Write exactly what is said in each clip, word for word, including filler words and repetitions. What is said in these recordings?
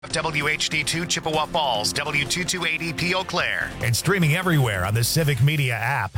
W H D two Chippewa Falls, W two two eight zero P Eau Claire, and streaming everywhere on the Civic Media app.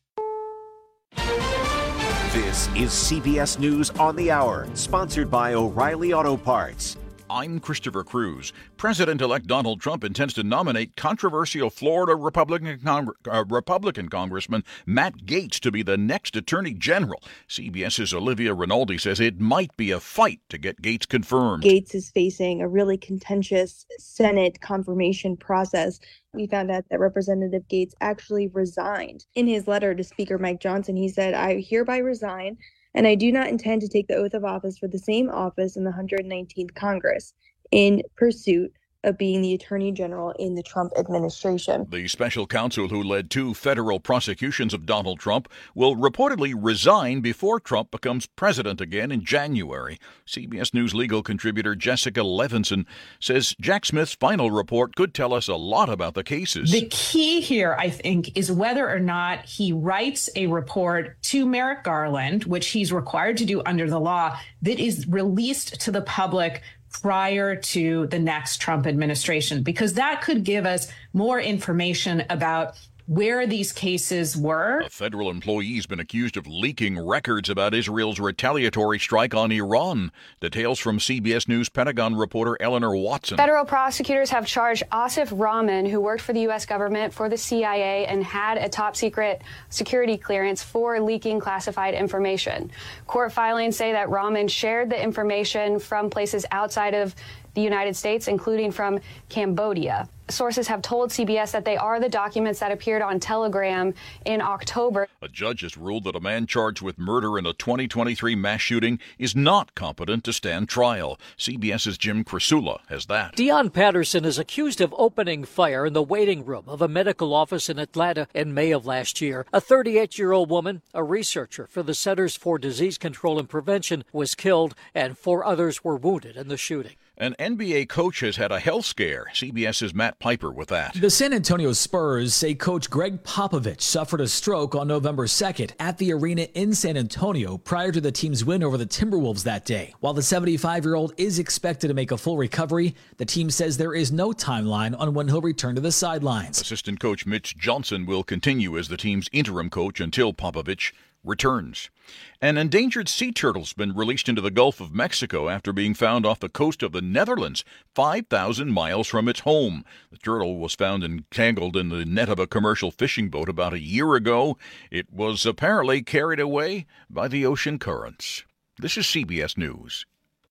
This is C B S News on the Hour, sponsored by O'Reilly Auto Parts. I'm Christopher Cruz. President-elect Donald Trump intends to nominate controversial Florida Republican, Cong- uh, Republican Congressman Matt Gaetz to be the next Attorney General. CBS's Olivia Rinaldi says it might be a fight to get Gaetz confirmed. Gaetz is facing a really contentious Senate confirmation process. We found out that Representative Gaetz actually resigned. In his letter to Speaker Mike Johnson, he said, "I hereby resign, and I do not intend to take the oath of office for the same office in the one hundred nineteenth Congress in pursuit of being the Attorney General in the Trump administration." The special counsel who led two federal prosecutions of Donald Trump will reportedly resign before Trump becomes president again in January. C B S News legal contributor Jessica Levinson says Jack Smith's final report could tell us a lot about the cases. The key here, I think, is whether or not he writes a report to Merrick Garland, which he's required to do under the law, that is released to the public prior to the next Trump administration, because that could give us more information about where these cases were. A federal employee has been accused of leaking records about Israel's retaliatory strike on Iran. Details from C B S News Pentagon reporter Eleanor Watson. Federal prosecutors have charged Asif Rahman, who worked for the U S government, for the C I A, and had a top secret security clearance for leaking classified information. Court filings say that Rahman shared the information from places outside of the United States, including from Cambodia. Sources have told C B S that they are the documents that appeared on Telegram in October. A judge has ruled that a man charged with murder in a twenty twenty-three mass shooting is not competent to stand trial. CBS's Jim Krasula has that. Dion Patterson is accused of opening fire in the waiting room of a medical office in Atlanta in May of last year. A thirty-eight-year-old woman, a researcher for the Centers for Disease Control and Prevention, was killed, and four others were wounded in the shooting. An N B A coach has had a health scare. CBS's Matt Piper with that. The San Antonio Spurs say coach Greg Popovich suffered a stroke on November second at the arena in San Antonio prior to the team's win over the Timberwolves that day. While the seventy-five-year-old is expected to make a full recovery, the team says there is no timeline on when he'll return to the sidelines. Assistant coach Mitch Johnson will continue as the team's interim coach until Popovich returns. An endangered sea turtle's been released into the Gulf of Mexico after being found off the coast of the Netherlands, five thousand miles from its home. The turtle was found entangled in the net of a commercial fishing boat about a year ago. It was apparently carried away by the ocean currents. This is C B S News.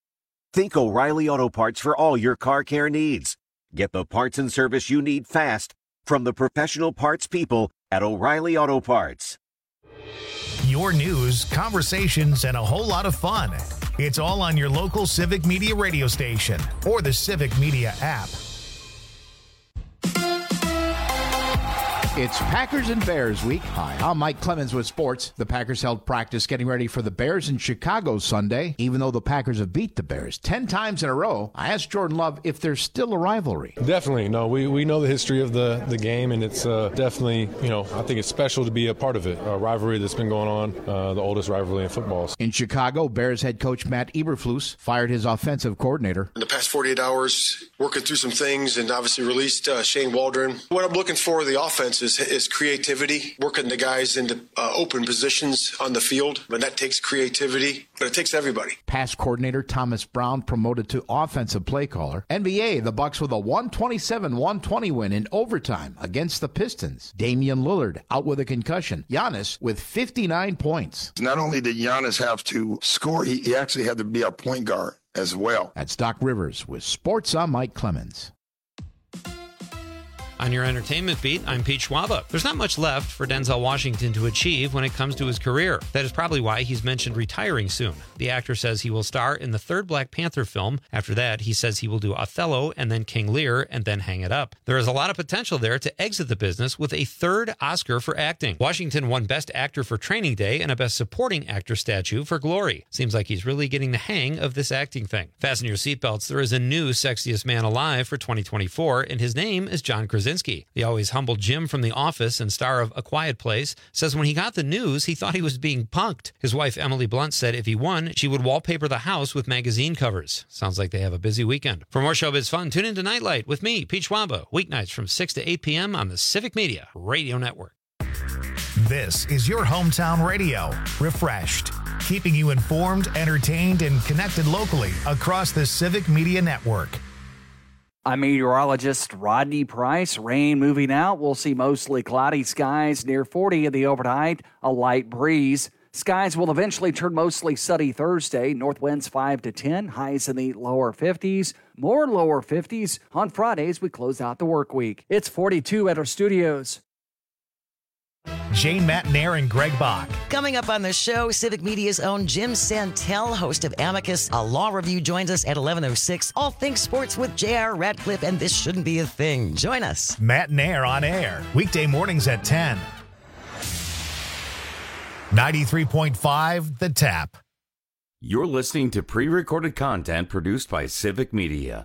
Think O'Reilly Auto Parts for all your car care needs. Get the parts and service you need fast from the professional parts people at O'Reilly Auto Parts. Your news, conversations, and a whole lot of fun. It's all on your local Civic Media radio station or the Civic Media app. It's Packers and Bears week. Hi, I'm Mike Clemens with sports. The Packers held practice getting ready for the Bears in Chicago Sunday. Even though the Packers have beat the Bears ten times in a row, I asked Jordan Love if there's still a rivalry. Definitely. No, we, we know the history of the, the game, and it's uh, definitely, you know, I think it's special to be a part of it. A rivalry that's been going on, uh, the oldest rivalry in football. In Chicago, Bears head coach Matt Eberflus fired his offensive coordinator. In the past forty-eight hours, working through some things and obviously released uh, Shane Waldron. What I'm looking for the offense is, is creativity, working the guys into uh, open positions on the field. But that takes creativity, but it takes everybody. Pass coordinator Thomas Brown promoted to offensive play caller. N B A, the Bucks with a one twenty-seven one twenty win in overtime against the Pistons. Damian Lillard out with a concussion. Giannis with fifty-nine points. Not only did Giannis have to score, he, he actually had to be a point guard as well. That's Doc Rivers with Sports. I'm Mike Clemens. On your entertainment beat, I'm Pete Schwaba. There's not much left for Denzel Washington to achieve when it comes to his career. That is probably why he's mentioned retiring soon. The actor says he will star in the third Black Panther film. After that, he says he will do Othello and then King Lear and then hang it up. There is a lot of potential there to exit the business with a third Oscar for acting. Washington won Best Actor for Training Day and a Best Supporting Actor statue for Glory. Seems like he's really getting the hang of this acting thing. Fasten your seatbelts. There is a new Sexiest Man Alive for twenty twenty-four, and his name is John Krasinski. Krasinski. The always humble Jim from The Office and star of A Quiet Place says when he got the news, he thought he was being punked. His wife, Emily Blunt, said if he won, she would wallpaper the house with magazine covers. Sounds like they have a busy weekend. For more showbiz fun, tune into Nightlight with me, Pete Schwaba, weeknights from six to eight p.m. on the Civic Media Radio Network. This is your hometown radio, refreshed, keeping you informed, entertained, and connected locally across the Civic Media Network. I'm meteorologist Rodney Price. Rain moving out. We'll see mostly cloudy skies near forty in the overnight, a light breeze. Skies will eventually turn mostly sunny Thursday. North winds five to ten, highs in the lower fifties. More lower fifties on Fridays. We close out the work week. It's forty-two at our studios. Jane Matnair and Greg Bach. Coming up on the show, Civic Media's own Jim Santel, host of Amicus, a law review, joins us at eleven oh six. All things sports with J R. Radcliffe, and this shouldn't be a thing. Join us. Matnair on air, weekday mornings at ten. ninety-three point five The Tap. You're listening to pre-recorded content produced by Civic Media.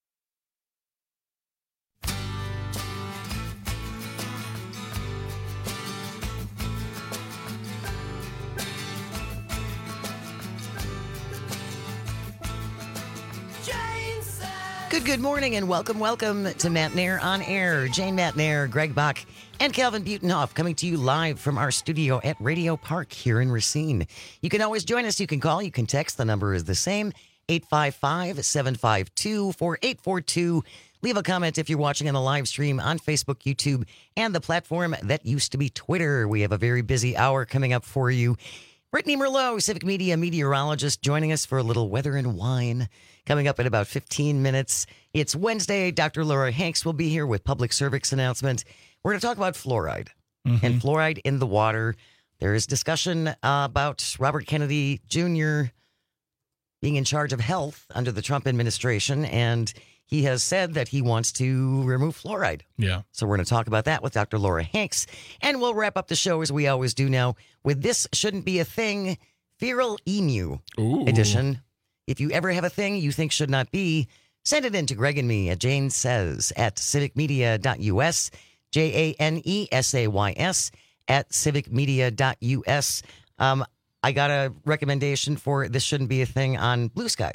Good, good morning and welcome, welcome to Matnair on Air. Jane Matnair, Greg Bach, and Calvin Butenhoff coming to you live from our studio at Radio Park here in Racine. You can always join us. You can call, you can text. The number is the same, eight five five, seven five two, four eight four two. Leave a comment if you're watching on the live stream on Facebook, YouTube, and the platform that used to be Twitter. We have a very busy hour coming up for you. Brittany Merlot, Civic Media meteorologist, joining us for a little weather and wine. Coming up in about fifteen minutes. It's Wednesday. Doctor Laura Hanks will be here with public service announcement. We're going to talk about fluoride mm-hmm. and fluoride in the water. There is discussion uh, about Robert Kennedy Junior being in charge of health under the Trump administration, and he has said that he wants to remove fluoride. Yeah. So we're going to talk about that with Doctor Laura Hanks, and we'll wrap up the show as we always do now with This Shouldn't Be a Thing, Feral Emu Ooh. Edition. If you ever have a thing you think should not be, send it in to Greg and me at Jane Says at civic media dot U S, J A N E S A Y S at civic media dot U S. Um, I got a recommendation for This Shouldn't Be a Thing on Blue Sky.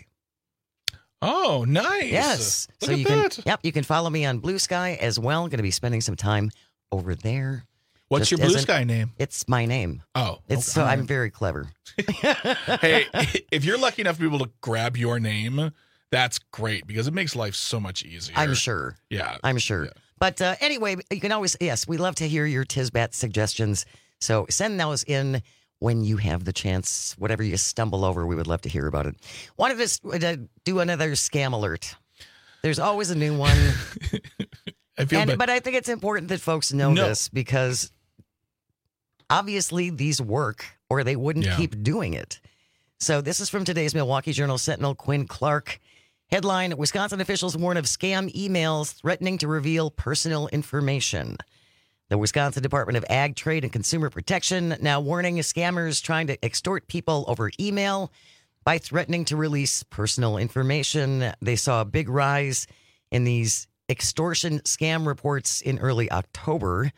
Oh, nice. Yes. Look so at you that. can yep, you can follow me on Blue Sky as well. Going to be spending some time over there. What's Just your Blue an, Sky name? It's my name. Oh. It's okay. so I'm very clever. Hey, if you're lucky enough to be able to grab your name, that's great because it makes life so much easier. I'm sure. Yeah. I'm sure. Yeah. But uh, anyway, you can always, yes, we love to hear your Tisbat suggestions. So send those in when you have the chance. Whatever you stumble over, we would love to hear about it. Wanted to uh, do another scam alert. There's always a new one. I feel and, bad. But I think it's important that folks know No. this because obviously these work or they wouldn't Yeah. keep doing it. So this is from today's Milwaukee Journal Sentinel, Quinn Clark. Headline, Wisconsin officials warn of scam emails threatening to reveal personal information. The Wisconsin Department of Ag, Trade, and Consumer Protection now warning scammers trying to extort people over email by threatening to release personal information. They saw a big rise in these extortion scam reports in early October.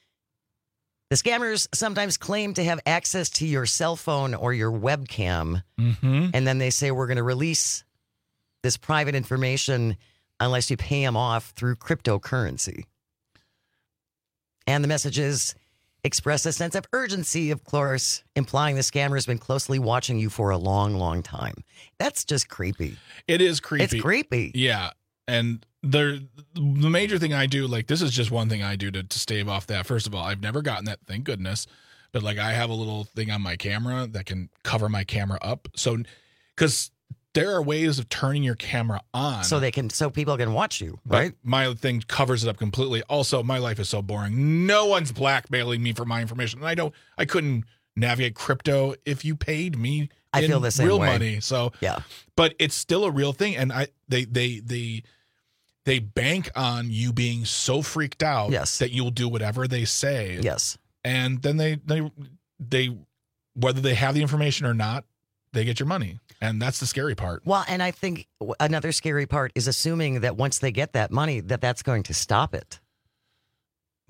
The scammers sometimes claim to have access to your cell phone or your webcam, mm-hmm. and then they say, we're going to release this private information unless you pay them off through cryptocurrency. And the messages express a sense of urgency, of course, implying the scammer has been closely watching you for a long, long time. That's just creepy. It is creepy. It's creepy. Yeah. And there, the major thing I do, like, this is just one thing I do to, to stave off that. First of all, I've never gotten that, thank goodness. But, like, I have a little thing on my camera that can cover my camera up. So, because there are ways of turning your camera on. So they can, so people can watch you, right? But my thing covers it up completely. Also, my life is so boring. No one's blackmailing me for my information. And I don't, I couldn't navigate crypto if you paid me I in feel the same real way. money. So, yeah. But it's still a real thing. And I, they, they, they, they bank on you being so freaked out yes. that you'll do whatever they say. Yes. And then they, they, they, whether they have the information or not, they get your money. And that's the scary part. Well, and I think another scary part is assuming that once they get that money, that that's going to stop it.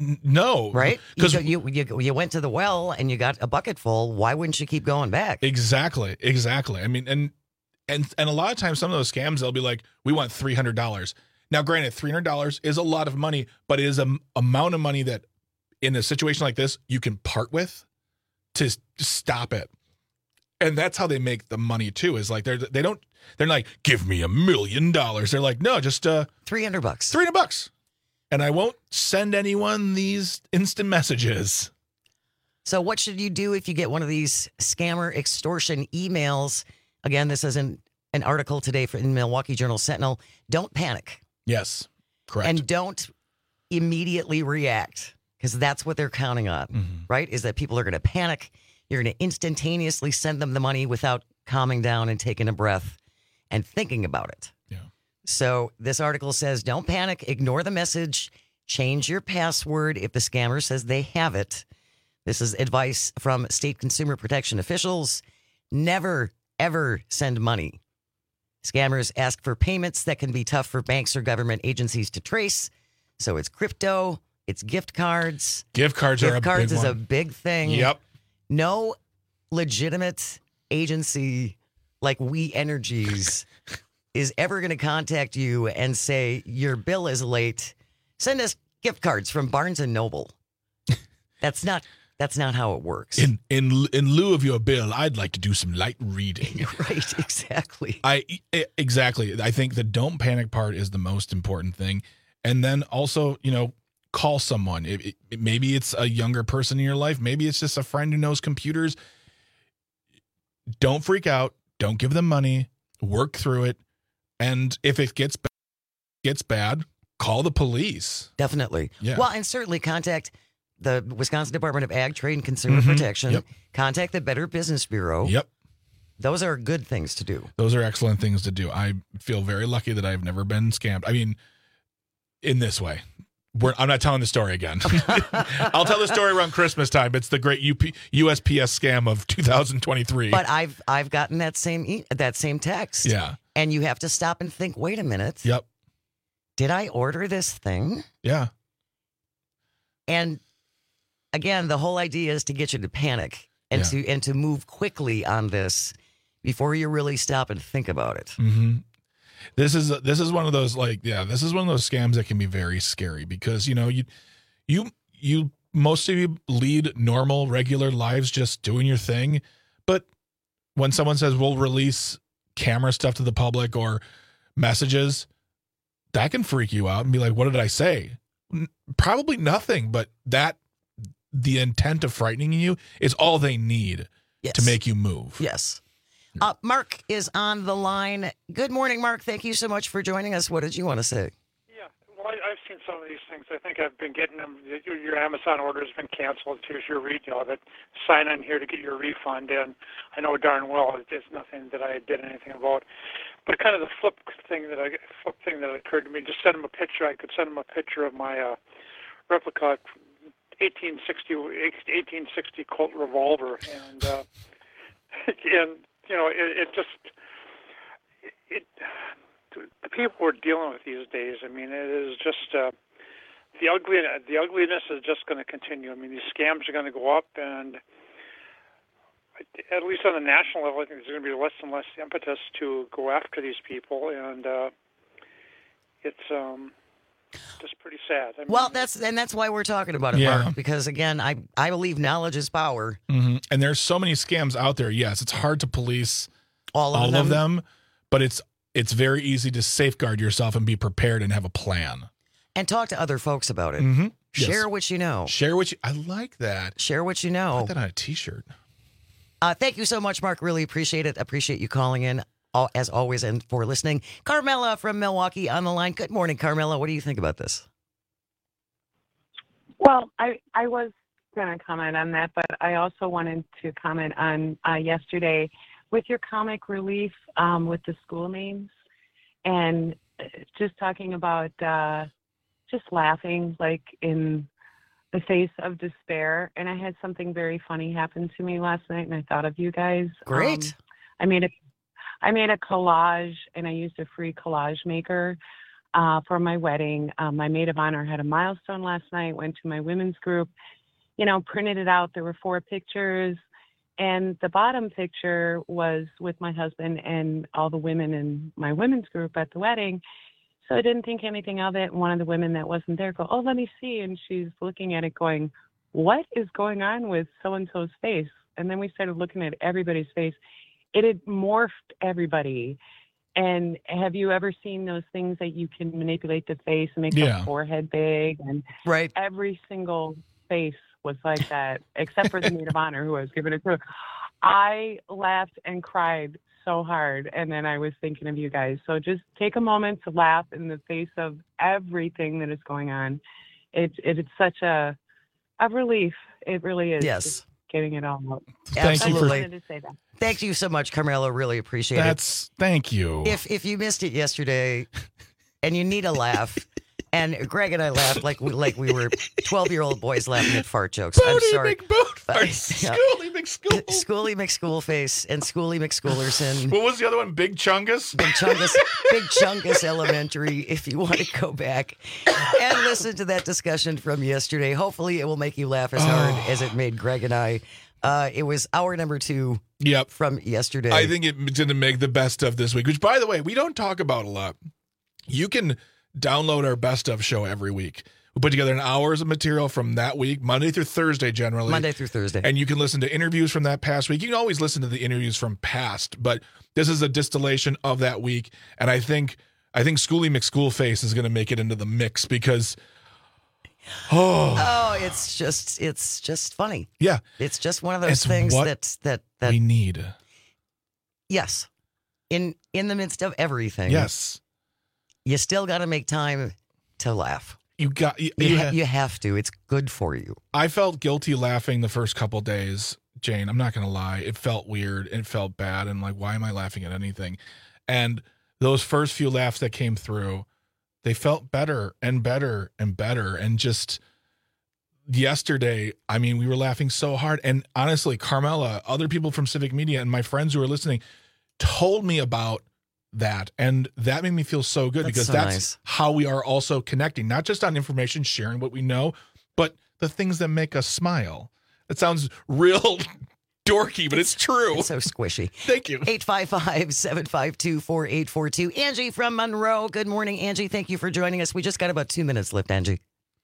No. Right? Because you, you, you, you went to the well and you got a bucket full. Why wouldn't you keep going back? Exactly. Exactly. I mean, and and and a lot of times some of those scams, they'll be like, we want three hundred dollars. Now, granted, three hundred dollars is a lot of money, but it is an amount of money that in a situation like this, you can part with to stop it. And that's how they make the money too, is like they're, they don't, they're like, give me a million dollars. They're like, no, just uh, three hundred bucks. three hundred bucks. And I won't send anyone these instant messages. So what should you do if you get one of these scammer extortion emails? Again, this is an, an article today from the Milwaukee Journal Sentinel. Don't panic. Yes, correct. And don't immediately react, because that's what they're counting on, mm-hmm. right? Is that people are going to panic. You're going to instantaneously send them the money without calming down and taking a breath and thinking about it. Yeah. So this article says, don't panic, ignore the message, change your password if the scammer says they have it. This is advice from state consumer protection officials. Never, ever send money. Scammers ask for payments that can be tough for banks or government agencies to trace. So it's crypto, it's gift cards. Gift cards gift are a cards big is one. a big thing. Yep. No legitimate agency like We Energies is ever going to contact you and say your bill is late. Send us gift cards from Barnes and Noble. That's not that's not how it works. In in in lieu of your bill, I'd like to do some light reading. Right, exactly. I exactly. I think the don't panic part is the most important thing. And then also, you know, call someone. It, it, maybe it's a younger person in your life. Maybe it's just a friend who knows computers. Don't freak out. Don't give them money. Work through it. And if it gets bad, gets bad, call the police. Definitely. Yeah. Well, and certainly contact the Wisconsin Department of Ag, Trade, and Consumer Mm-hmm. Protection. Yep. Contact the Better Business Bureau. Yep. Those are good things to do. Those are excellent things to do. I feel very lucky that I've never been scammed. I mean, in this way. We're, I'm not telling the story again. I'll tell the story around Christmas time. It's the great U P, U S P S scam of two thousand twenty-three. But I've I've gotten that same e- that same text. Yeah. And you have to stop and think, wait a minute. Yep. Did I order this thing? Yeah. And again, the whole idea is to get you to panic and Yeah. to and to move quickly on this before you really stop and think about it. Mm-hmm. This is this is one of those like yeah this is one of those scams that can be very scary because you know you you you most of you lead normal regular lives just doing your thing, but when someone says we'll release camera stuff to the public or messages, that can freak you out and be like, what did I say? N- Probably nothing, but that the intent of frightening you is all they need Yes. to make you move. Yes. Uh, Mark is on the line. Good morning, Mark. Thank you so much for joining us. What did you want to say? Yeah, well, I, I've seen some of these things. I think I've been getting them. Your, your Amazon order has been canceled. Here's your retail of it. Sign on here to get your refund. And I know darn well it's nothing that I did anything about. But kind of the flip thing that I flip thing that occurred to me, just send them a picture. I could send them a picture of my uh, replica eighteen sixty Colt revolver, and uh, and. You know, it, it just, it, the people we're dealing with these days, I mean, it is just, uh, the ugly, the ugliness is just going to continue. I mean, these scams are going to go up, and at least on the national level, I think there's going to be less and less impetus to go after these people, and uh, it's um, just pretty sad. I mean, Well, that's and that's why we're talking about it, Yeah. Mark, because again, I, I believe knowledge is power. Mm-hmm. And there's so many scams out there. Yes, it's hard to police all of all them. of them, but it's it's very easy to safeguard yourself and be prepared and have a plan. And talk to other folks about it. Mm-hmm. Share Yes. what you know. Share what you. I like that. Share what you know. Put that on a T-shirt. Uh, thank you so much, Mark. Really appreciate it. Appreciate you calling in, all, as always, and for listening. Carmela from Milwaukee on the line. Good morning, Carmela. What do you think about this? Well, I, I was going to comment on that, but I also wanted to comment on uh, yesterday with your comic relief um, with the school names and just talking about uh, just laughing like in the face of despair. And I had something very funny happen to me last night, and I thought of you guys. Great. Um, I made a I made a collage, and I used a free collage maker uh, for my wedding. Um, my maid of honor had a milestone last night, went to my women's group, you know, printed it out. There were four pictures. And the bottom picture was with my husband and all the women in my women's group at the wedding. So I didn't think anything of it. One of the women that wasn't there go, oh, let me see. And she's looking at it going, what is going on with so-and-so's face? And then we started looking at everybody's face. It had morphed everybody. And have you ever seen those things that you can manipulate the face and make Yeah. the forehead big? And right. every single face was like that, except for the maid of honor who I was giving it to. I laughed and cried so hard, and then I was thinking of you guys. So just take a moment to laugh in the face of everything that is going on. It, it it's such a a relief. It really is. Yes. Just getting it all out. Thank you for- I wanted to say that. Thank you so much, Carmela. Really appreciate That's, it. thank you. If if you missed it yesterday and you need a laugh, and Greg and I laughed like we, like we were twelve-year-old boys laughing at fart jokes. I'm Bodie sorry. McBoat But- farts. yeah. Schooly McSchool. Schooly McSchoolface and Schooly McSchoolerson. What was the other one? Big Chungus? Big Chungus, Big Chungus Elementary, if you want to go back and listen to that discussion from yesterday. Hopefully it will make you laugh as hard Oh. as it made Greg and I. Uh, it was hour number two Yep. from yesterday. I think it's going to make the best of this week, which, by the way, we don't talk about a lot. You can download our best of show every week. We put together an hours of material from that week, Monday through Thursday, generally. Monday through Thursday. And you can listen to interviews from that past week. You can always listen to the interviews from past, but this is a distillation of that week. And I think I think Schooly McSchoolface is going to make it into the mix because, oh, oh, it's just it's just funny. yeah, It's just one of those It's things what that that that we need. yes, in in the midst of everything. Yes, you still got to make time to laugh. you got. You, You, you ha- ha- you have to. It's good for you. I felt guilty laughing the first couple days, Jane. I'm not going to lie. It felt weird. It felt bad. And like, why am I laughing at anything? And those first few laughs that came through, they felt better and better and better. And just yesterday, I mean, we were laughing so hard. And honestly, Carmela, other people from Civic Media and my friends who are listening told me about that. And that made me feel so good That's because so that's nice. how we are also connecting, not just on information, sharing what we know, but the things that make us smile. It sounds real dorky, but it's true. It's so squishy. Thank you. eight five five, seven five two, four eight four two. Angie from Monroe. Good morning, Angie. Thank you for joining us. We just got about two minutes left, Angie.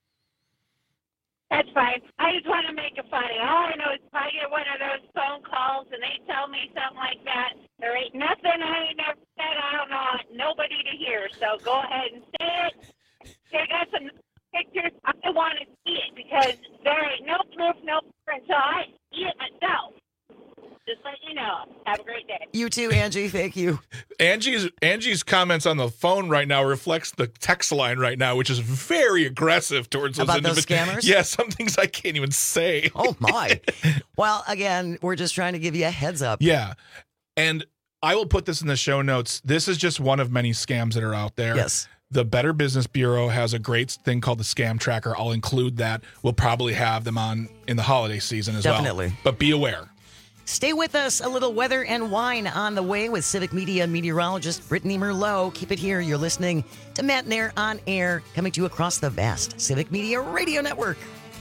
That's fine. I just want to make it funny. All I know is if I get one of those phone calls and they tell me something like that, there ain't nothing I ain't never said. I don't know nobody to hear. So go ahead and say it. I got some pictures. I want to see it because there ain't no proof, no proof until I see it myself. Just let you know. Have a great day. You too, Angie. Thank you. Angie's Angie's comments on the phone right now reflects the text line right now, which is very aggressive towards those About those individ- scammers? Yeah, some things I can't even say. Oh, my. Well, again, we're just trying to give you a heads up. Yeah. And I will put this in the show notes. This is just one of many scams that are out there. Yes. The Better Business Bureau has a great thing called the Scam Tracker. I'll include that. We'll probably have them on in the holiday season as Definitely. well. But be aware. Stay with us. A little weather and wine on the way with Civic Media meteorologist Brittany Merlot. Keep it here. You're listening to Matt Nair on Air, coming to you across the vast Civic Media Radio Network.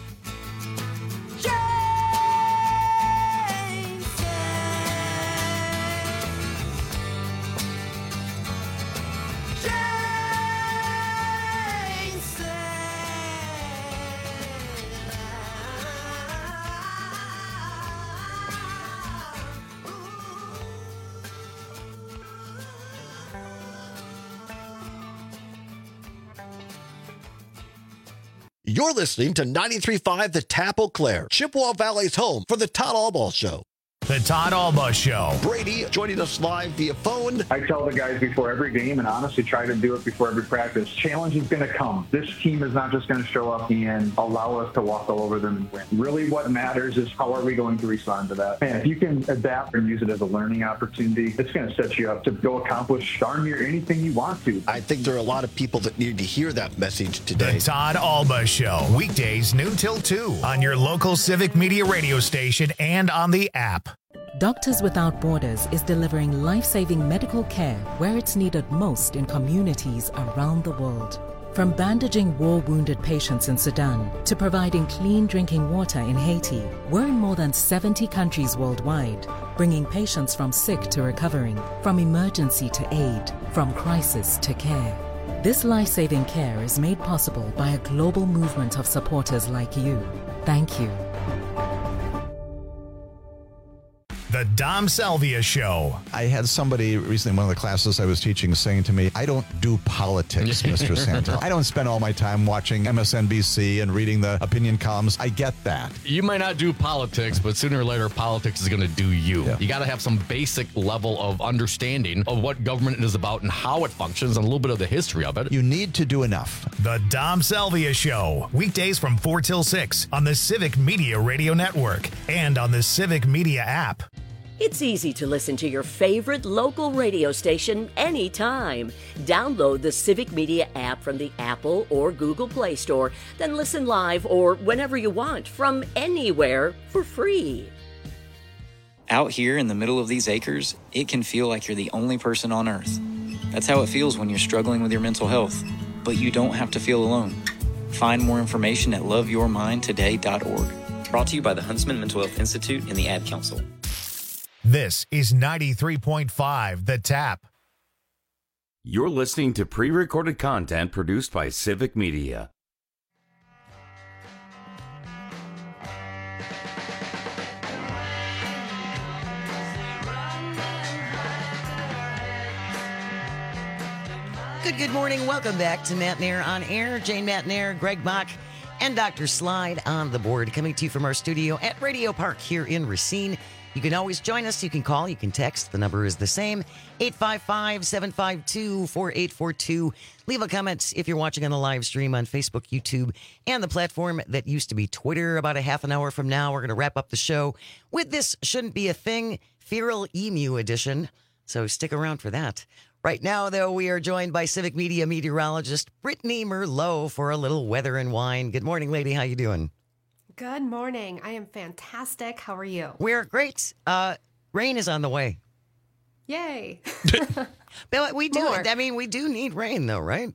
You're listening to ninety-three point five The Tap Eau Claire, Chippewa Valley's home for the Todd Albaugh Show. The Todd Albaugh Show. Brady joining us live via phone. I tell the guys before every game, and honestly try to do it before every practice, challenge is going to come. This team is not just going to show up and allow us to walk all over them and win. Really what matters is how are we going to respond to that. And if you can adapt and use it as a learning opportunity, it's going to set you up to go accomplish darn near anything you want to. I think there are a lot of people that need to hear that message today. The Todd Albaugh Show. Weekdays noon till two on your local Civic Media radio station and on the app. Doctors Without Borders is delivering life-saving medical care where it's needed most in communities around the world. From bandaging war-wounded patients in Sudan to providing clean drinking water in Haiti, we're in more than seventy countries worldwide, bringing patients from sick to recovering, from emergency to aid, from crisis to care. This life-saving care is made possible by a global movement of supporters like you. Thank you. The Dom Salvia Show. I had somebody recently in one of the classes I was teaching saying to me, I don't do politics, Mister Santel. I don't spend all my time watching M S N B C and reading the opinion columns. I get that. You might not do politics, but sooner or later, politics is going to do you. Yeah. You got to have some basic level of understanding of what government is about and how it functions and a little bit of the history of it. You need to do enough. The Dom Salvia Show. Weekdays from four till six on the Civic Media Radio Network and on the Civic Media app. It's easy to listen to your favorite local radio station anytime. Download the Civic Media app from the Apple or Google Play Store, then listen live or whenever you want from anywhere for free. Out here in the middle of these acres, it can feel like you're the only person on Earth. That's how it feels when you're struggling with your mental health. But you don't have to feel alone. Find more information at love your mind today dot org. Brought to you by the Huntsman Mental Health Institute and the Ad Council. This is ninety-three point five The Tap. You're listening to pre-recorded content produced by Civic Media. Good, good morning. Welcome back to Matt Nair on Air. Jane Matt Nair, Greg Bach, and Doctor Slide on the board, coming to you from our studio at Radio Park here in Racine. You can always join us. You can call. You can text. The number is the same, eight five five, seven five two, four eight four two. Leave a comment if you're watching on the live stream on Facebook, YouTube, and the platform that used to be Twitter. About a half an hour from now, we're going to wrap up the show with This Shouldn't Be a Thing, Feral Emu Edition. So stick around for that. Right now, though, we are joined by Civic Media meteorologist Brittany Merlot for a little weather and wine. Good morning, lady. How you doing? Good morning. I am fantastic. How are you? We're great. Uh, rain is on the way. Yay. But we do. More. I mean, we do need rain, though, right?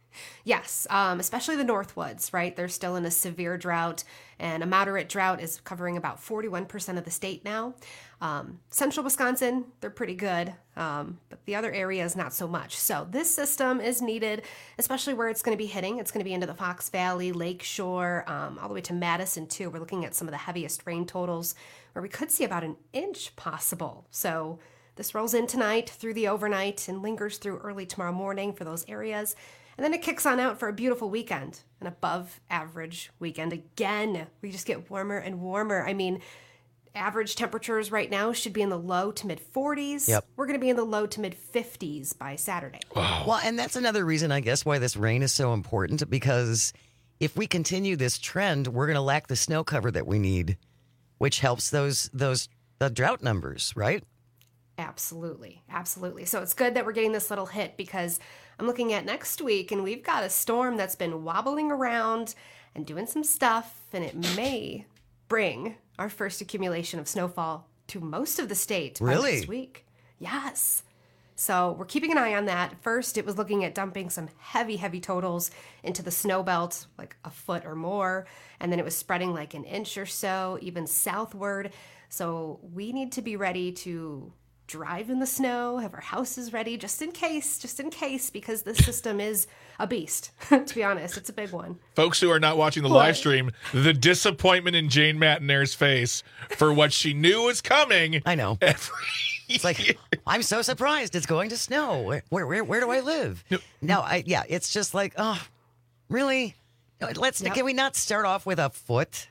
Yes, um, especially the Northwoods, right? They're still in a severe drought, and a moderate drought is covering about forty-one percent of the state now. Um, central Wisconsin, they're pretty good, um, but the other areas, not so much. So this system is needed, especially where it's going to be hitting. It's going to be into the Fox Valley, Lakeshore, um, all the way to Madison, too. We're looking at some of the heaviest rain totals, where we could see about an inch possible. So this rolls in tonight through the overnight and lingers through early tomorrow morning for those areas. And then it kicks on out for a beautiful weekend, an above average weekend. Again, we just get warmer and warmer. I mean, average temperatures right now should be in the low to mid forties. Yep. We're going to be in the low to mid fifties by Saturday. Wow. Well, and that's another reason, I guess, why this rain is so important, because if we continue this trend, we're going to lack the snow cover that we need, which helps those those the drought numbers, right? Absolutely. Absolutely. So it's good that we're getting this little hit, because I'm looking at next week and we've got a storm that's been wobbling around and doing some stuff, and it may bring our first accumulation of snowfall to most of the state by Really? next week. Yes. So we're keeping an eye on that. First, it was looking at dumping some heavy, heavy totals into the snow belt, like a foot or more. And then it was spreading like an inch or so, even southward. So we need to be ready to drive in the snow, have our houses ready, just in case, just in case, because this system is a beast, to be honest. It's a big one. Folks who are not watching the What? live stream, the disappointment in Jane Matnair's face for what she knew was coming. I know. Every It's like, I'm so surprised it's going to snow. Where where where, where do I live? No, I yeah, it's just like, oh, really? Let's Yep. can we not start off with a foot?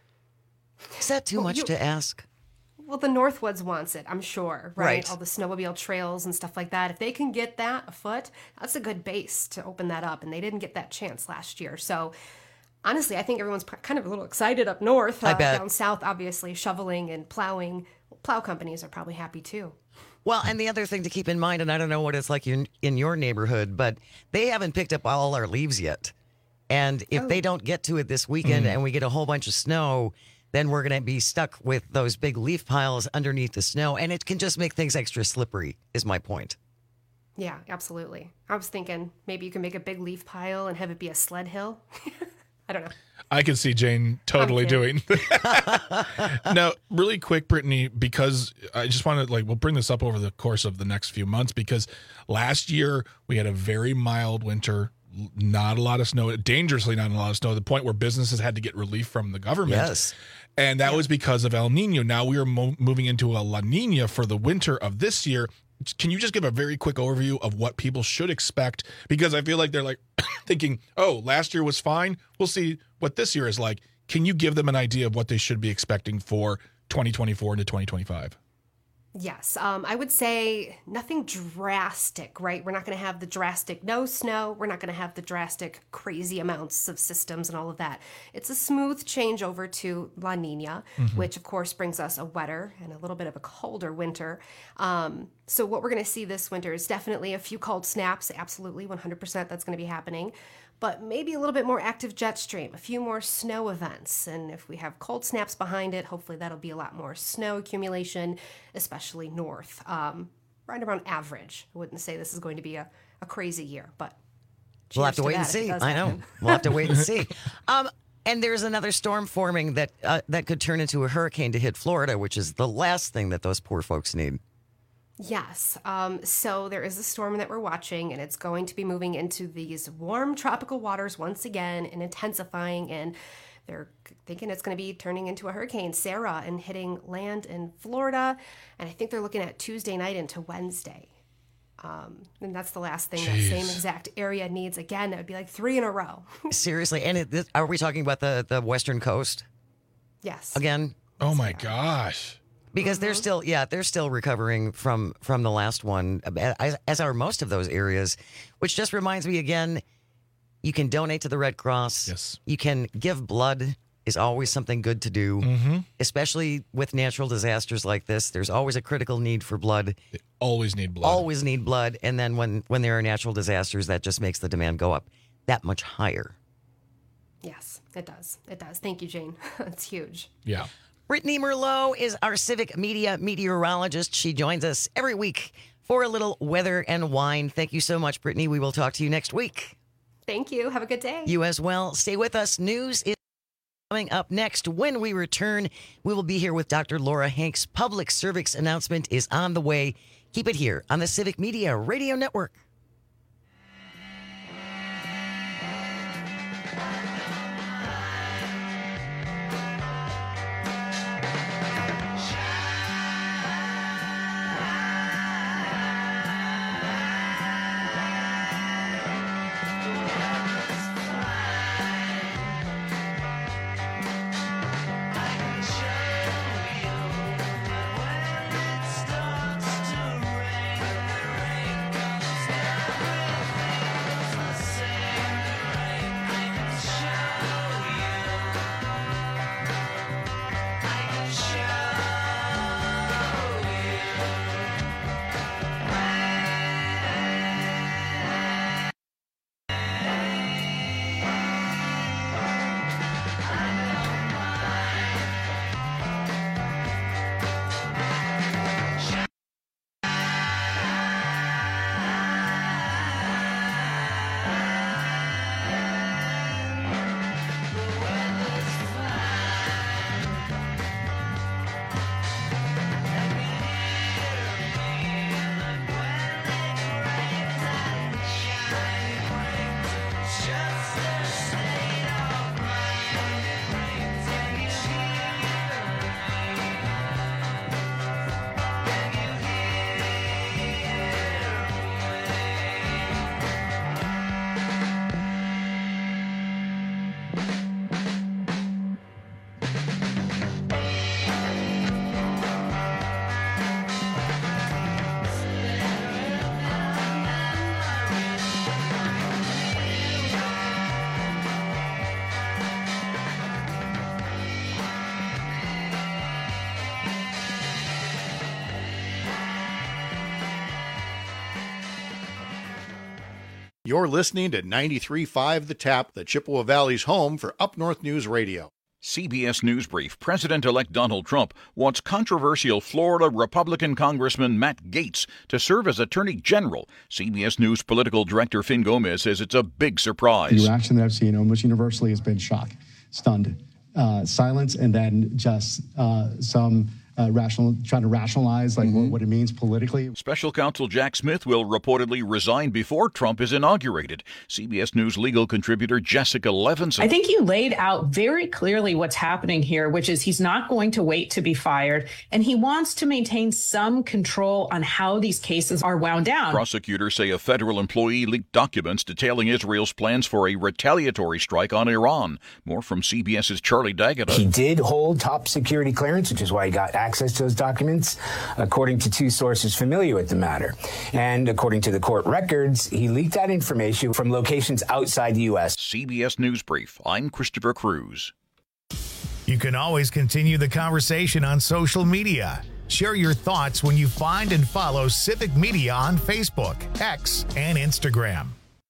Is that too Well, much you- to ask? Well, the Northwoods wants it, I'm sure, right? Right. All the snowmobile trails and stuff like that. If they can get that a foot, that's a good base to open that up. And they didn't get that chance last year. So honestly, I think everyone's p- kind of a little excited up north. I uh, bet. Down south, obviously, shoveling and plowing. Plow companies are probably happy too. Well, and the other thing to keep in mind, and I don't know what it's like in, in your neighborhood, but they haven't picked up all our leaves yet. And if Oh. they don't get to it this weekend Mm. and we get a whole bunch of snow, then we're going to be stuck with those big leaf piles underneath the snow, and it can just make things extra slippery, is my point. Yeah, absolutely. I was thinking maybe you can make a big leaf pile and have it be a sled hill. I don't know. I can see Jane totally doing that. Now, really quick, Brittany, because I just want to, like, we'll bring this up over the course of the next few months, because last year we had a very mild winter, not a lot of snow, dangerously not a lot of snow, to the point where businesses had to get relief from the government. Yes. And that yeah. was because of El Nino. Now we are mo- moving into a La Nina for the winter of this year. Can you just give a very quick overview of what people should expect? Because I feel like they're like thinking, oh, last year was fine. We'll see what this year is like. Can you give them an idea of what they should be expecting for twenty twenty-four into twenty twenty-five? Yes, um, I would say nothing drastic, right? We're not going to have the drastic no snow. We're not going to have the drastic crazy amounts of systems and all of that. It's a smooth change over to La Nina, mm-hmm. which of course brings us a wetter and a little bit of a colder winter. Um, so what we're going to see this winter is definitely a few cold snaps. Absolutely, one hundred percent that's going to be happening. But maybe a little bit more active jet stream, a few more snow events. And if we have cold snaps behind it, hopefully that'll be a lot more snow accumulation, especially north, um, right around average. I wouldn't say this is going to be a, a crazy year, but we'll have to wait and see. I know. We'll have to wait and see. Um, and there's another storm forming that uh, that could turn into a hurricane to hit Florida, which is the last thing that those poor folks need. Yes. Um, so there is a storm that we're watching, and it's going to be moving into these warm tropical waters once again and intensifying. And they're thinking it's going to be turning into a hurricane, Sarah, and hitting land in Florida. And I think they're looking at Tuesday night into Wednesday. Um, and that's the last thing Jeez. that same exact area needs. Again, that would be like three in a row. Seriously. And it, this, are we talking about the, the western coast? Yes. Again? Oh, my gosh. Because mm-hmm. they're still, yeah, they're still recovering from from the last one, as, as are most of those areas, which just reminds me again, you can donate to the Red Cross. Yes. You can give blood is always something good to do, mm-hmm. especially with natural disasters like this. There's always a critical need for blood. They always need blood. Always need blood. And then when, when there are natural disasters, that just makes the demand go up that much higher. Yes, it does. It does. Thank you, Jane. It's huge. Yeah. Brittany Merlot is our civic media meteorologist. She joins us every week for a little weather and wine. Thank you so much, Brittany. We will talk to you next week. Thank you. Have a good day. You as well. Stay with us. News is coming up next. When we return, we will be here with Doctor Laura Hanks. Public service announcement is on the way. Keep it here on the Civic Media Radio Network. You're listening to ninety-three point five The Tap, the Chippewa Valley's home for Up North News Radio. C B S News Brief. President-elect Donald Trump wants controversial Florida Republican Congressman Matt Gaetz to serve as Attorney General. C B S News political director Finn Gomez says it's a big surprise. The reaction that I've seen almost universally has been shock, stunned, uh, silence, and then just uh, some uh, rational, trying to rationalize like mm-hmm. what, what it means politically. Special counsel Jack Smith will reportedly resign before Trump is inaugurated. C B S News legal contributor Jessica Levinson. I think you laid out very clearly what's happening here, which is he's not going to wait to be fired, and he wants to maintain some control on how these cases are wound down. Prosecutors say a federal employee leaked documents detailing Israel's plans for a retaliatory strike on Iran. More from CBS's Charlie Daggett. He did hold top security clearance, which is why he got access to those documents, according to two sources familiar with the matter. And according to the court records, he leaked that information from locations outside the U S. C B S News Brief. I'm Christopher Cruz. You can always continue the conversation on social media. Share your thoughts when you find and follow Civic Media on Facebook, X, and Instagram.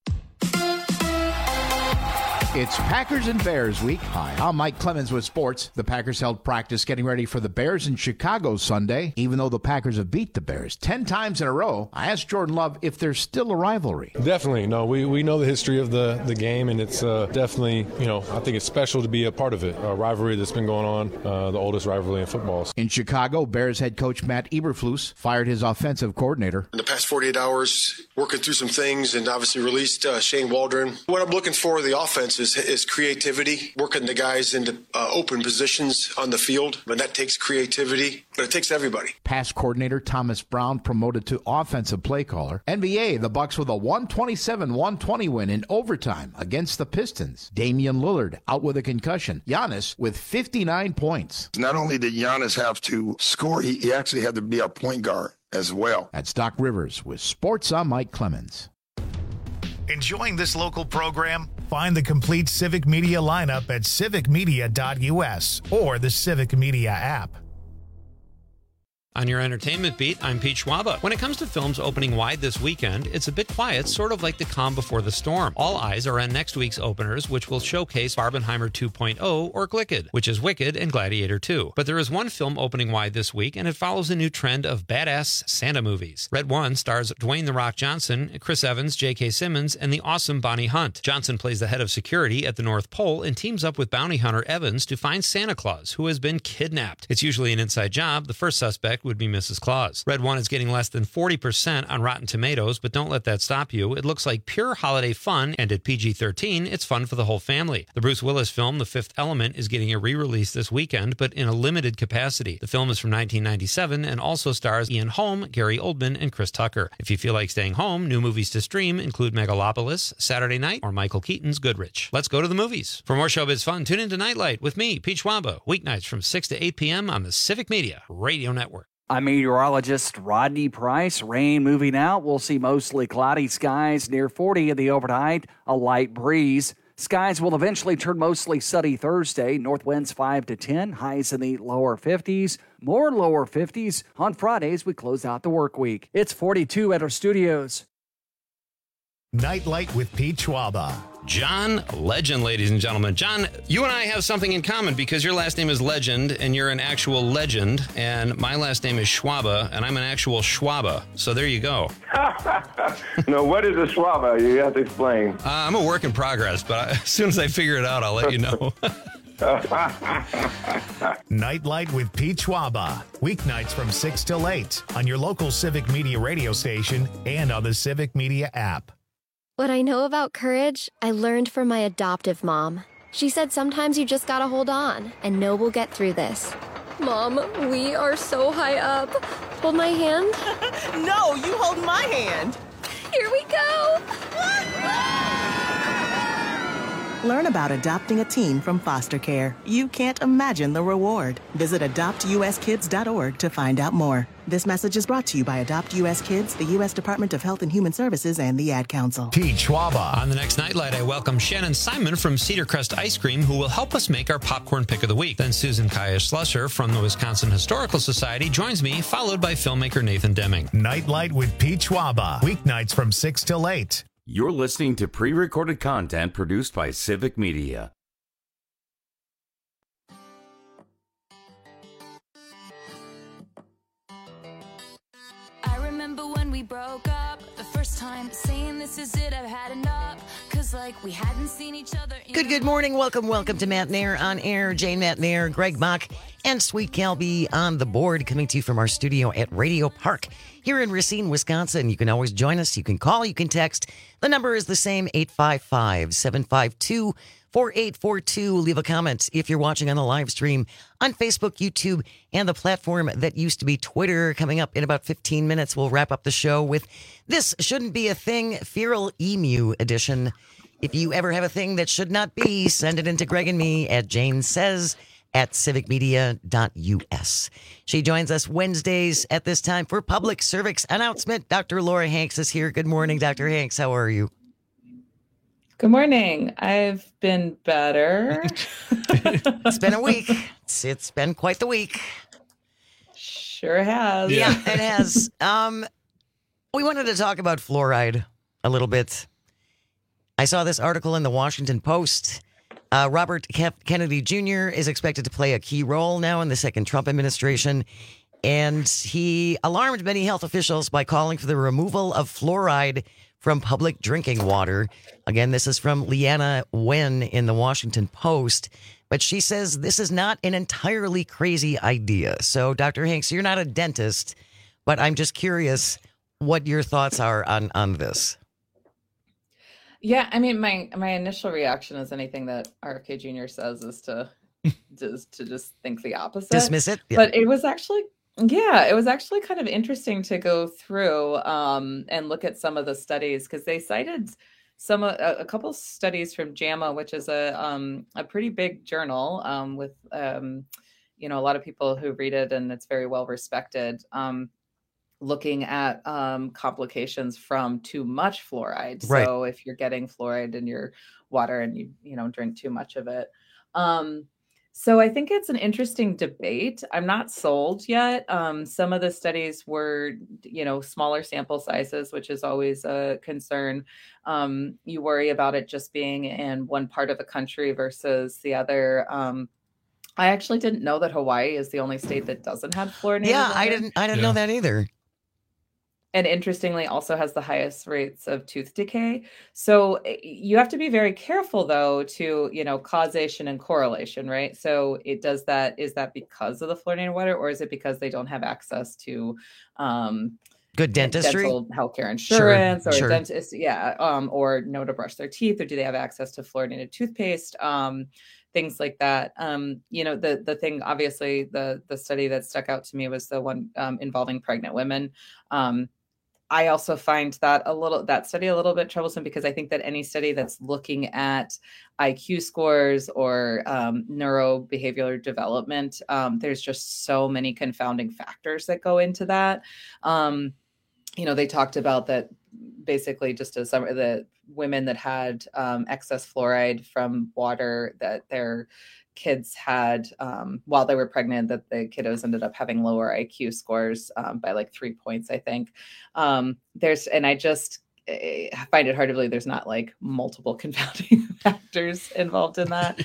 It's Packers and Bears week. Hi, I'm Mike Clemens with sports. The Packers held practice getting ready for the Bears in Chicago Sunday. Even though the Packers have beat the Bears ten times in a row, I asked Jordan Love if there's still a rivalry. Definitely. No, we, we know the history of the, the game, and it's uh, definitely, you know, I think it's special to be a part of it. A rivalry that's been going on, uh, the oldest rivalry in football. In Chicago, Bears head coach Matt Eberflus fired his offensive coordinator. In the past forty-eight hours, working through some things and obviously released uh, Shane Waldron. What I'm looking for the offense is, is creativity, working the guys into uh, open positions on the field. And that takes creativity, but it takes everybody. Pass coordinator Thomas Brown promoted to offensive play caller. N B A, the Bucks with a one twenty-seven one twenty win in overtime against the Pistons. Damian Lillard out with a concussion. Giannis with fifty-nine points. Not only did Giannis have to score, he, he actually had to be our point guard as well. That's Doc Rivers with Sports. I'm Mike Clemens. Enjoying this local program? Find the complete Civic Media lineup at civic media dot u s or the Civic Media app. On your entertainment beat, I'm Pete Schwaba. When it comes to films opening wide this weekend, it's a bit quiet, sort of like the calm before the storm. All eyes are on next week's openers, which will showcase Barbenheimer two point oh or Glicked, which is Wicked and Gladiator two. But there is one film opening wide this week, and it follows a new trend of badass Santa movies. Red One stars Dwayne The Rock Johnson, Chris Evans, J K. Simmons, and the awesome Bonnie Hunt. Johnson plays the head of security at the North Pole and teams up with bounty hunter Evans to find Santa Claus, who has been kidnapped. It's usually an inside job. The first suspect would be Missus Claus. Red One is getting less than forty percent on Rotten Tomatoes, but don't let that stop you. It looks like pure holiday fun, and at P G thirteen, it's fun for the whole family. The Bruce Willis film, The Fifth Element, is getting a re-release this weekend, but in a limited capacity. The film is from nineteen ninety-seven and also stars Ian Holm, Gary Oldman, and Chris Tucker. If you feel like staying home, new movies to stream include Megalopolis, Saturday Night, or Michael Keaton's Goodrich. Let's go to the movies. For more showbiz fun, tune into Nightlight with me, Pete Schwaba, weeknights from six to eight p.m. on the Civic Media Radio Network. I'm meteorologist Rodney Price. Rain moving out. We'll see mostly cloudy skies near forty in the overnight, a light breeze. Skies will eventually turn mostly sunny Thursday. North winds five to ten, highs in the lower fifties. More lower fifties on Fridays. We close out the work week. It's forty-two at our studios. Nightlight with Pete Schwaba. John Legend, ladies and gentlemen. John, you and I have something in common because your last name is Legend and you're an actual legend, and my last name is Schwaba and I'm an actual Schwaba. So there you go. No, what is a Schwaba? You have to explain. Uh, I'm a work in progress, but I, as soon as I figure it out, I'll let you know. Nightlight with Pete Schwaba. Weeknights from six till eight on your local Civic Media radio station and on the Civic Media app. What I know about courage, I learned from my adoptive mom. She said sometimes you just gotta hold on and know we'll get through this. Mom, we are so high up. Hold my hand. No, you hold my hand. Here we go. Learn about adopting a teen from foster care. You can't imagine the reward. Visit adopt u s kids dot org to find out more. This message is brought to you by Adopt U S Kids, the U S Department of Health and Human Services, and the Ad Council. Pete Schwaba. On the next Nightlight, I welcome Shannon Simon from Cedar Crest Ice Cream, who will help us make our popcorn pick of the week. Then Susan Kaya-Slusser from the Wisconsin Historical Society joins me, followed by filmmaker Nathan Deming. Nightlight with Pete Schwaba. Weeknights from six till eight. You're listening to pre-recorded content produced by Civic Media. time saying this is it, I've had enough. Cause like we hadn't seen each other. Good, good morning. Welcome, welcome to Matt Nair on Air. Jane Matt Nair, Greg Bach, and Sweet Calby on the board, coming to you from our studio at Radio Park here in Racine, Wisconsin. You can always join us. You can call, you can text. The number is the same, eight five five, seven five two, four eight four two. Leave a comment if you're watching on the live stream on Facebook, YouTube, and the platform that used to be Twitter. Coming up in about fifteen minutes, we'll wrap up the show with This Shouldn't Be a Thing, Feral Emu Edition. If you ever have a thing that should not be, send it into Greg and me at Jane Says at civic media dot u s. She joins us Wednesdays at this time for Public Service Announcement. Doctor Laura Hanks is here. Good morning, Doctor Hanks. How are you? Good morning. I've been better. It's been a week. It's, it's been quite the week. Sure has. Yeah, it has. Um, we wanted to talk about fluoride a little bit. I saw this article in the Washington Post. Uh, Robert F. Kennedy Junior is expected to play a key role now in the second Trump administration. And he alarmed many health officials by calling for the removal of fluoride from public drinking water. Again, this is from Leanna Wen in the Washington Post. But she says this is not an entirely crazy idea. So, Doctor Hanks, you're not a dentist, but I'm just curious what your thoughts are on, on this. Yeah, I mean, my my initial reaction is anything that R F K Junior says is to just to just think the opposite, dismiss it. Yeah. But it was actually, yeah, it was actually kind of interesting to go through um, and look at some of the studies, because they cited some a, a couple studies from JAMA, which is a um, a pretty big journal um, with um, you know a lot of people who read it, and it's very well respected. Um, looking at um, complications from too much fluoride. Right. So if you're getting fluoride in your water and you, you know, drink too much of it. Um, so I think it's an interesting debate. I'm not sold yet. Um, some of the studies were, you know, smaller sample sizes, which is always a concern. Um, you worry about it just being in one part of the country versus the other. Um, I actually didn't know that Hawaii is the only state that doesn't have fluorinated Yeah, water. I didn't. I didn't yeah. know that either. And interestingly, also has the highest rates of tooth decay. So you have to be very careful, though, to, you know, causation and correlation, right? So it does that. Is that because of the fluorinated water, or is it because they don't have access to um, good dentistry, dental healthcare insurance, sure, or sure. dentist, yeah, um, or know to brush their teeth, or do they have access to fluorinated toothpaste? Um, things like that. Um, you know, the the thing, obviously, the the study that stuck out to me was the one um, involving pregnant women. Um, I also find that a little that study a little bit troublesome, because I think that any study that's looking at I Q scores or um, neurobehavioral development, um, there's just so many confounding factors that go into that. Um, you know, they talked about that basically just as some of the women that had um, excess fluoride from water, that their kids had um, while they were pregnant, that the kiddos ended up having lower I Q scores um, by like three points, I think. Um, there's, and I just I find it hard to believe there's not like multiple confounding factors involved in that.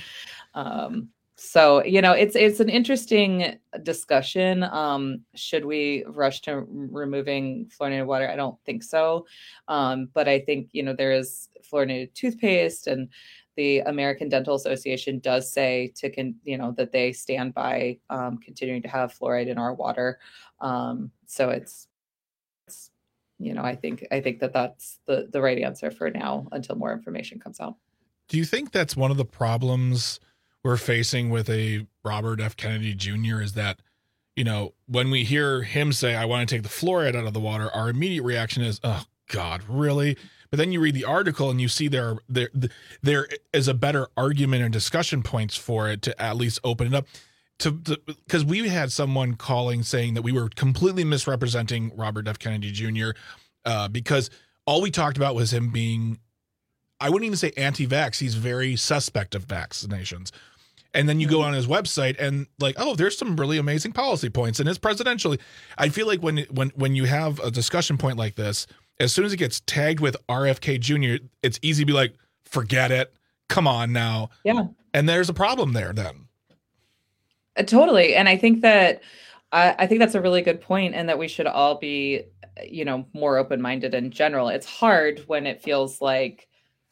Um, so, you know, it's, it's an interesting discussion. Um, should we rush to removing fluorinated water? I don't think so. Um, but I think, you know, there is fluorinated toothpaste, and the American Dental Association does say to, con, you know, that they stand by um, continuing to have fluoride in our water. Um, so it's, it's, you know, I think I think that that's the the right answer for now until more information comes out. Do you think that's one of the problems we're facing with a Robert F. Kennedy Junior is that, you know, when we hear him say, I want to take the fluoride out of the water, our immediate reaction is, oh, God, really? But then you read the article and you see there, there, there is a better argument and discussion points for it to at least open it up. To because we had someone calling saying that we were completely misrepresenting Robert F. Kennedy Junior Uh, because all we talked about was him being, I wouldn't even say anti-vax. He's very suspect of vaccinations. And then you go on his website and like, oh, there's some really amazing policy points in his presidential. I feel like when when when you have a discussion point like this, as soon as it gets tagged with R F K Junior, it's easy to be like, forget it. Come on now. Yeah. And there's a problem there then. Uh, totally. And I think that I, I think that's a really good point, and that we should all be, you know, more open-minded in general. It's hard when it feels like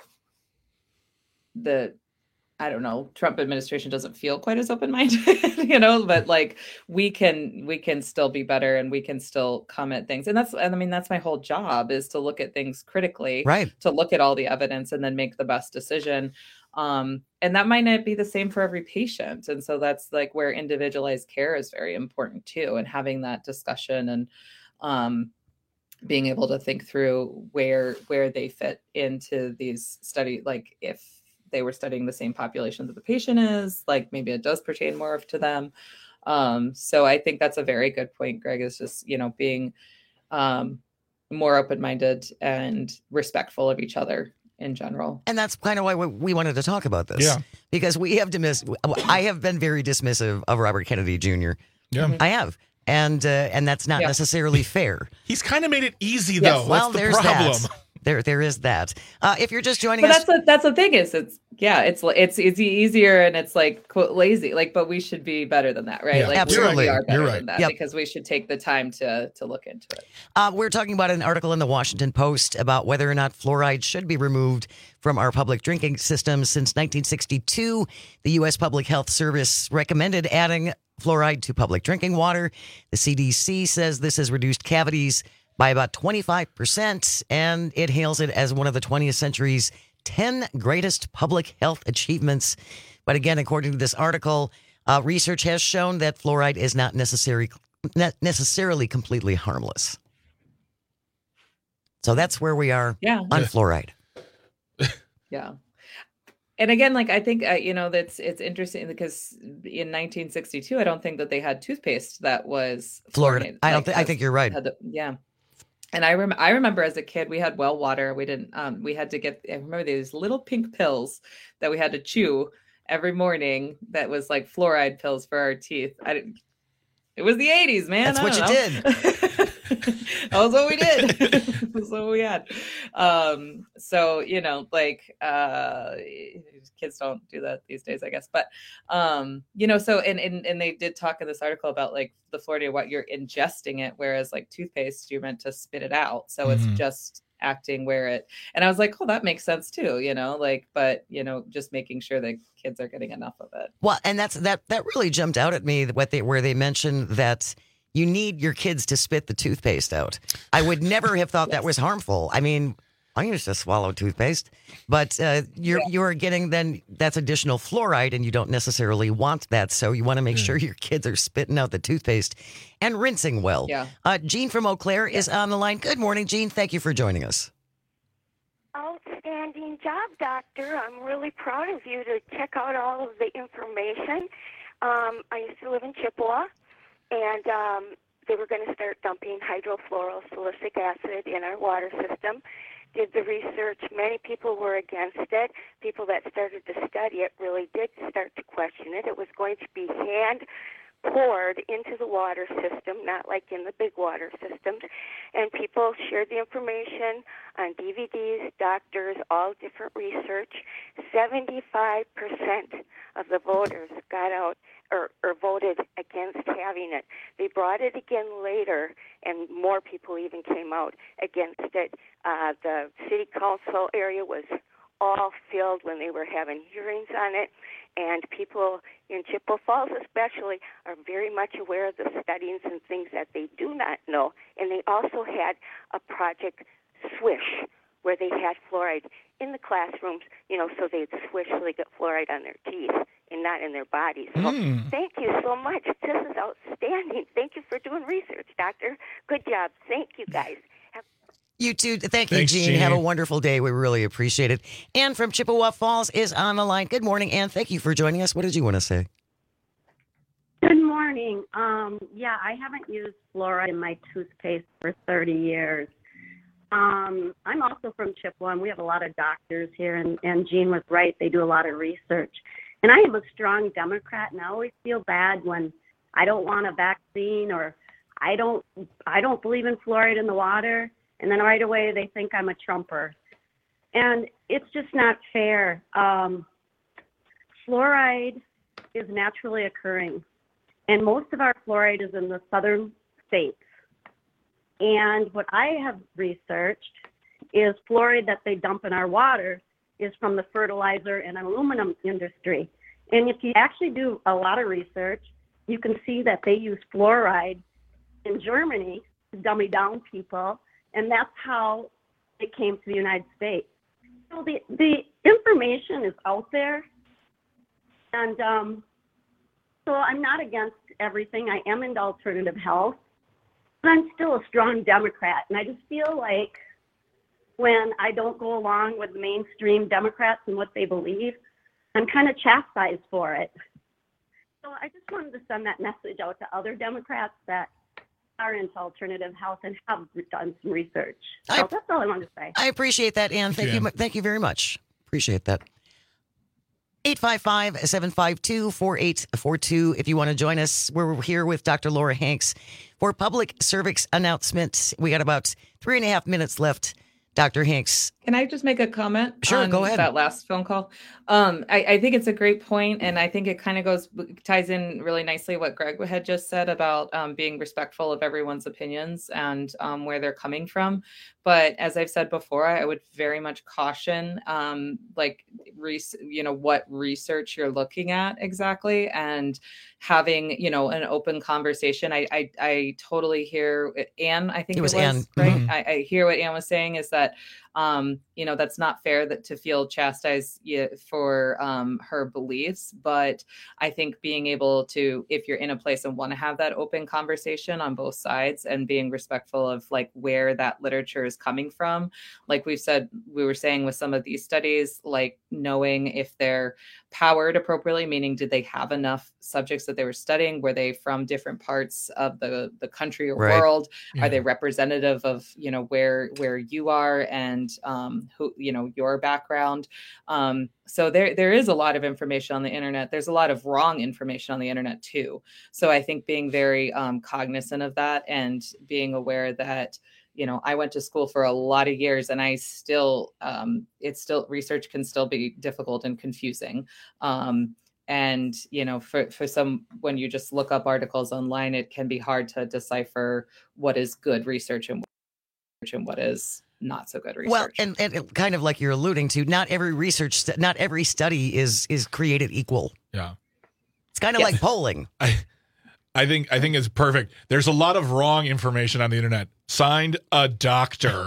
the, I don't know, Trump administration doesn't feel quite as open-minded, you know, but like we can, we can still be better, and we can still come at things. And that's, and I mean, that's my whole job, is to look at things critically, right? To look at all the evidence and then make the best decision. Um, and that might not be the same for every patient. And so that's like where individualized care is very important too. And having that discussion, and, um, being able to think through where, where they fit into these study, like if they were studying the same population that the patient is, like maybe it does pertain more to them. Um, so I think that's a very good point, Greg, is just, you know, being, um, more open-minded and respectful of each other in general. And that's kind of why we wanted to talk about this. Yeah. Because we have dismissed, I have been very dismissive of Robert Kennedy Junior Yeah. I have. And uh, and that's not Yeah. necessarily fair. He's kind of made it easy, Yes. though. Well, That's the there's problem. that. There, there is that. Uh, if you're just joining But us, that's what, that's the thing is, it's, yeah, it's, it's, it's easier, and it's like quote lazy, like, but we should be better than that, right? Yeah. Like Absolutely. we really are better You're right. than that, Yep. because we should take the time to, to look into it. Uh, we're talking about an article in the Washington Post about whether or not fluoride should be removed from our public drinking systems. Since nineteen sixty-two, the U S Public Health Service recommended adding fluoride to public drinking water. The C D C says this has reduced cavities by about twenty-five percent, and it hails it as one of the twentieth century's ten greatest public health achievements. But again, according to this article, uh, research has shown that fluoride is not necessary, not necessarily completely harmless. So that's where we are Yeah. on fluoride. Yeah. And again, like, I think, uh, you know, that's, it's interesting because in nineteen sixty-two, I don't think that they had toothpaste that was Fluoride. fluorinated. I don't Like, think, I has- think you're right. had the- yeah. And I rem- I remember as a kid, we had well water. We didn't, um, we had to get, I remember these little pink pills that we had to chew every morning. That was like fluoride pills for our teeth. I didn't, it was the eighties, man. That's I what you don't know. did. That was what we did. That's what we had. Um, so, you know, like, uh, kids don't do that these days, I guess. But, um, you know, so, and, and, and they did talk in this article about like the fluoride, what you're ingesting it, whereas like toothpaste, you're meant to spit it out. So Mhm. it's just acting where it, and I was like, oh, that makes sense too, you know, like, but, you know, just making sure that kids are getting enough of it. Well, and that's that that really jumped out at me what they where they mentioned that you need your kids to spit the toothpaste out. I would never have thought that was harmful. I mean, I used to swallow toothpaste, but uh, you're you're getting then that's additional fluoride, and you don't necessarily want that. So you want to make sure your kids are spitting out the toothpaste and rinsing well. Yeah. Uh, Jean from Eau Claire is on the line. Good morning, Jean. Thank you for joining us. Outstanding job, doctor. I'm really proud of you to check out all of the information. Um, I used to live in Chippewa, and um, they were going to start dumping hydrofluorosilicic acid in our water system. Did the research. Many people were against it. People that started to study it really did start to question it. It was going to be hand poured into the water system, not like in the big water systems. And people shared the information on D V Ds, doctors, all different research. seventy-five percent of the voters got out or, or voted against having it. They brought it again later, and more people even came out against it. Uh, the city council area was all filled when they were having hearings on it, and people in Chippewa Falls especially are very much aware of the studies and things that they do not know. And they also had a project Swish, where they had fluoride in the classrooms, you know, so they'd swish so they get fluoride on their teeth and not in their bodies. So Mm. thank you so much. This is outstanding. Thank you for doing research, doctor. Good job. Thank you, guys. Have- You too. Thank you, Thanks, Jean. Jean. Have a wonderful day. We really appreciate it. Ann from Chippewa Falls is on the line. Good morning, Ann. Thank you for joining us. What did you want to say? Good morning. Um, yeah, I haven't used fluoride in my toothpaste for thirty years. Um, I'm also from Chippewa, and we have a lot of doctors here, and, and Jean was right. They do a lot of research. And I am a strong Democrat, and I always feel bad when I don't want a vaccine or I don't I don't believe in fluoride in the water, and then right away they think I'm a Trumper. And it's just not fair. Um, fluoride is naturally occurring. and most of our fluoride is in the southern states. And what I have researched is fluoride that they dump in our water is from the fertilizer and aluminum industry. And if you actually do a lot of research, you can see that they use fluoride in Germany to dummy down people, and that's how it came to the United States. So the, the information is out there, and um, so I'm not against everything. I am into alternative health, but I'm still a strong Democrat, and I just feel like when I don't go along with the mainstream Democrats and what they believe, I'm kind of chastised for it. So I just wanted to send that message out to other Democrats that are into alternative health and have done some research. So I, that's all I wanted to say. I appreciate that, Ann. Thank yeah. you. Thank you very much. Appreciate that. eight five five, seven five two, four eight four two. If you want to join us, we're here with Doctor Laura Hanks for public service announcements. We got about three and a half minutes left. Doctor Hanks. Can I just make a comment sure, on go ahead. that last phone call? Um, I, I think it's a great point, and I think it kind of goes ties in really nicely what Greg had just said about um, being respectful of everyone's opinions and um, where they're coming from. But as I've said before, I would very much caution, um, like, re- you know, what research you're looking at exactly, and having, you know, an open conversation. I I, I totally hear Ann. I think it was, it was Ann. right. Mm-hmm. I, I hear what Ann was saying is that. Um, you know, that's not fair that to feel chastised for um, her beliefs. But I think being able to, if you're in a place and want to have that open conversation on both sides and being respectful of like where that literature is coming from, like we've said, we were saying with some of these studies, like knowing if they're powered appropriately, meaning did they have enough subjects that they were studying? Were they from different parts of the, the country or right. world? Yeah. Are they representative of, you know, where, where you are and um, who, you know, your background? Um, so there, there is a lot of information on the internet. There's a lot of wrong information on the internet too. So I think being very um, cognizant of that and being aware that, you know, I went to school for a lot of years and I still, um, it's still, research can still be difficult and confusing. Um, and, you know, for, for some, when you just look up articles online, it can be hard to decipher what is good research and, and what is not so good research. Well, and, and it, kind of like you're alluding to, not every research, st- not every study is, is created equal. Yeah. It's kind of Yes. like polling. I, I think I think it's perfect. There's a lot of wrong information on the internet. Signed, a doctor.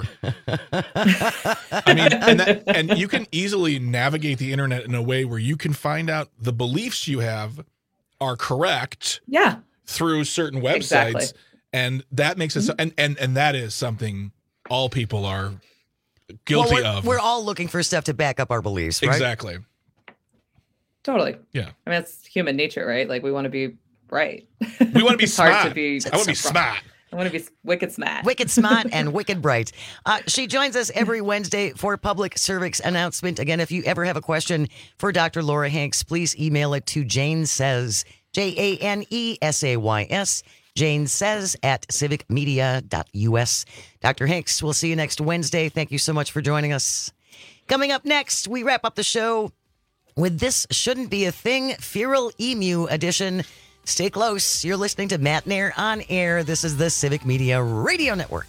I mean, and, that, and you can easily navigate the internet in a way where you can find out the beliefs you have are correct. Yeah. Through certain websites, Exactly. and that makes it. So, and and and that is something all people are guilty well, we're, of. We're all looking for stuff to back up our beliefs, right? Exactly. Totally. Yeah. I mean, it's human nature, right? Like we want to be right. We want to be It's smart. hard to be. I want to be smart. I want to be wicked smart. Wicked smart and wicked bright. Uh, she joins us every Wednesday for public service announcement. Again, if you ever have a question for Doctor Laura Hanks, please email it to Jane Says, J A N E S A Y S, Jane Says at civic media dot U S. Doctor Hanks, we'll see you next Wednesday. Thank you so much for joining us. Coming up next, we wrap up the show with This Shouldn't Be a Thing, Feral Emu edition. Stay close. You're listening to Matt Nair on air. This is the Civic Media Radio Network.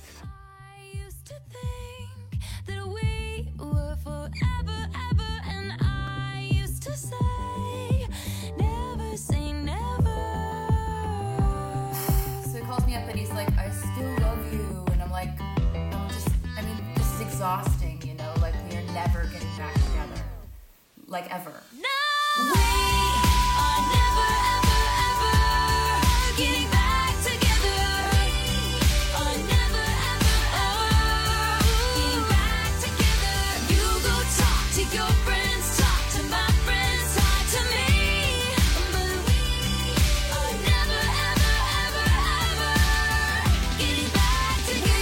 Exhausting, you know, like we are never getting back together, like ever. No, we are never, ever, ever getting back together. We are never, ever, ever getting back together. You go talk to your friends, talk to my friends, talk to me. But we are never, ever, ever, ever getting back together.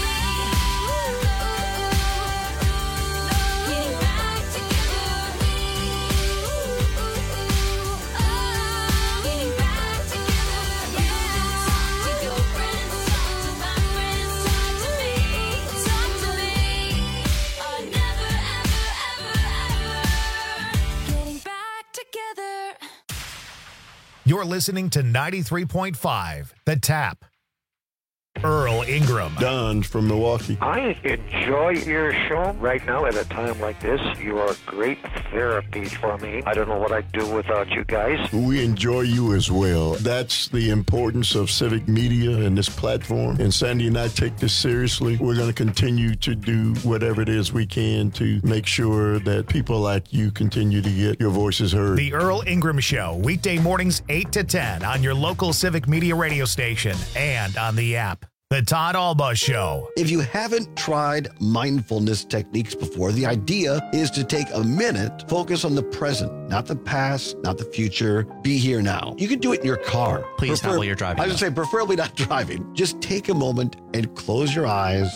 You're listening to ninety-three point five, The Tap. Earl Ingram. Don from Milwaukee. I enjoy your show right now at a time like this. You are great therapy for me. I don't know what I'd do without you guys. We enjoy you as well. That's the importance of civic media and this platform. And Sandy and I take this seriously. We're going to continue to do whatever it is we can to make sure that people like you continue to get your voices heard. The Earl Ingram Show, weekday mornings eight to ten on your local civic media radio station and on the app. The Todd Alba Show. If you haven't tried mindfulness techniques before, the idea is to take a minute, focus on the present, not the past, not the future. Be here now. You can do it in your car. Please not while you're driving. I would say preferably not driving. Just take a moment and close your eyes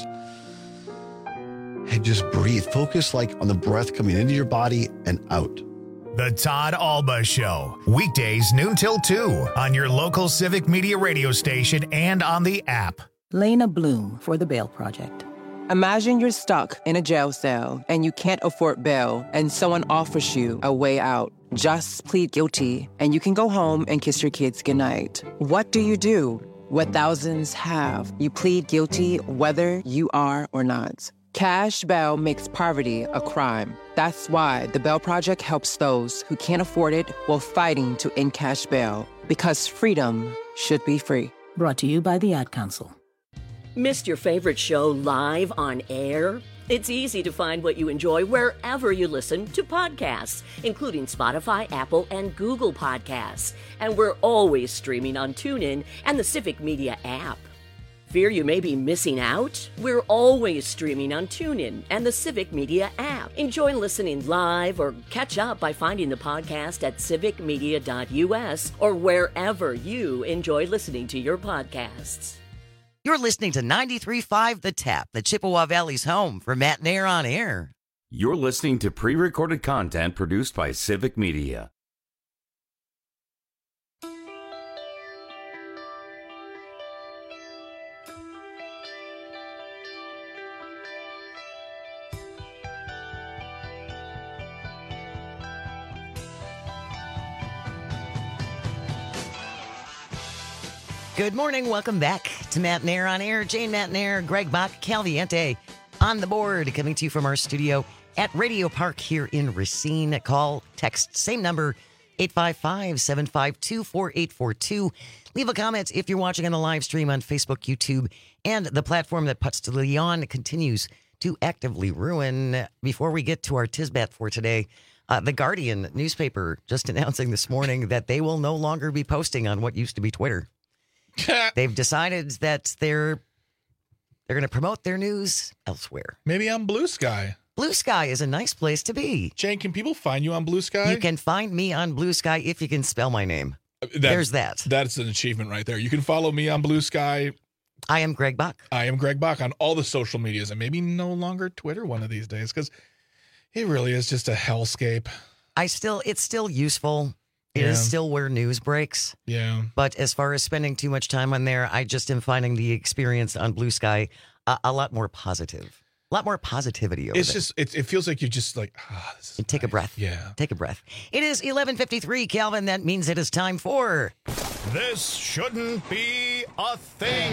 and just breathe. Focus like on the breath coming into your body and out. The Todd Alba Show, weekdays noon till two on your local civic media radio station and on the app. Lena Bloom for the Bail Project. Imagine you're stuck in a jail cell and you can't afford bail and someone offers you a way out. Just plead guilty and you can go home and kiss your kids goodnight. What do you do? What thousands have. You plead guilty whether you are or not. Cash bail makes poverty a crime. That's why the Bail Project helps those who can't afford it while fighting to end cash bail. Because freedom should be free. Brought to you by the Ad Council. Missed your favorite show live on air? It's easy to find what you enjoy wherever you listen to podcasts, including Spotify, Apple, and Google Podcasts. And we're always streaming on TuneIn and the Civic Media app. Fear you may be missing out? We're always streaming on TuneIn and the Civic Media app. Enjoy listening live or catch up by finding the podcast at civic media dot u s or wherever you enjoy listening to your podcasts. You're listening to ninety-three point five The Tap, the Chippewa Valley's home for Matt Nair on Air. You're listening to pre-recorded content produced by Civic Media. Good morning. Welcome back to Matt Nair on Air. Jane Matt Nair, Greg Bach, Calviente on the board, coming to you from our studio at Radio Park here in Racine. Call, text, same number, eight five five, seven five two, four eight four two. Leave a comment if you're watching on the live stream on Facebook, YouTube, and the platform that Putz de Leon continues to actively ruin. Before we get to our Tisbat for today, uh, The Guardian newspaper just announcing this morning that they will no longer be posting on what used to be Twitter. They've decided that they're they're going to promote their news elsewhere. Maybe on Blue Sky. Blue Sky is a nice place to be. Jane, can people find you on Blue Sky? You can find me on Blue Sky if you can spell my name. That, There's that. That's an achievement right there. You can follow me on Blue Sky. I am Greg Bach. I am Greg Bach on all the social medias, and maybe no longer Twitter one of these days, because it really is just a hellscape. I still, it's still useful. It Yeah. is still where news breaks. Yeah. But as far as spending too much time on there, I just am finding the experience on Blue Sky a, a lot more positive. A lot more positivity over It's there. just, it, it feels like you just like, ah, this is And take a breath. Yeah. Take a breath. It is eleven fifty-three, Calvin. That means it is time for... This shouldn't be a thing.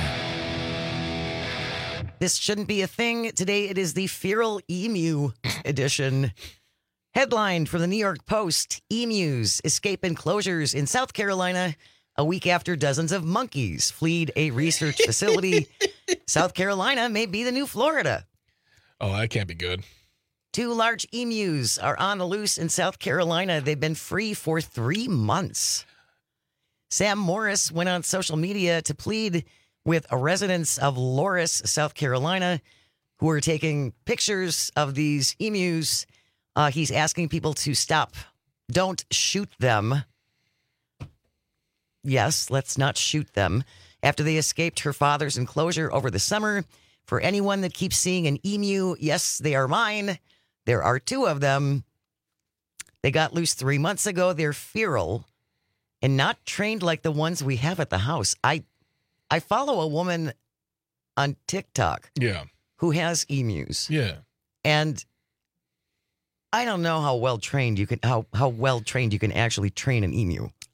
This shouldn't be a thing. Today it is the Feral Emu edition. Headline from the New York Post, emus escape enclosures in South Carolina a week after dozens of monkeys fled a research facility. South Carolina may be the new Florida. Oh, that can't be good. Two large emus are on the loose in South Carolina. They've been free for three months. Sam Morris went on social media to plead with residents of Loris, South Carolina, who are taking pictures of these emus. Uh, he's asking people to stop. Don't shoot them. Yes, let's not shoot them. After they escaped her father's enclosure over the summer, for anyone that keeps seeing an emu, yes, they are mine. There are two of them. They got loose three months ago. They're feral and not trained like the ones we have at the house. I, I follow a woman on TikTok. Yeah. Who has emus. Yeah. And I don't know how well trained you can how how well trained you can actually train an emu.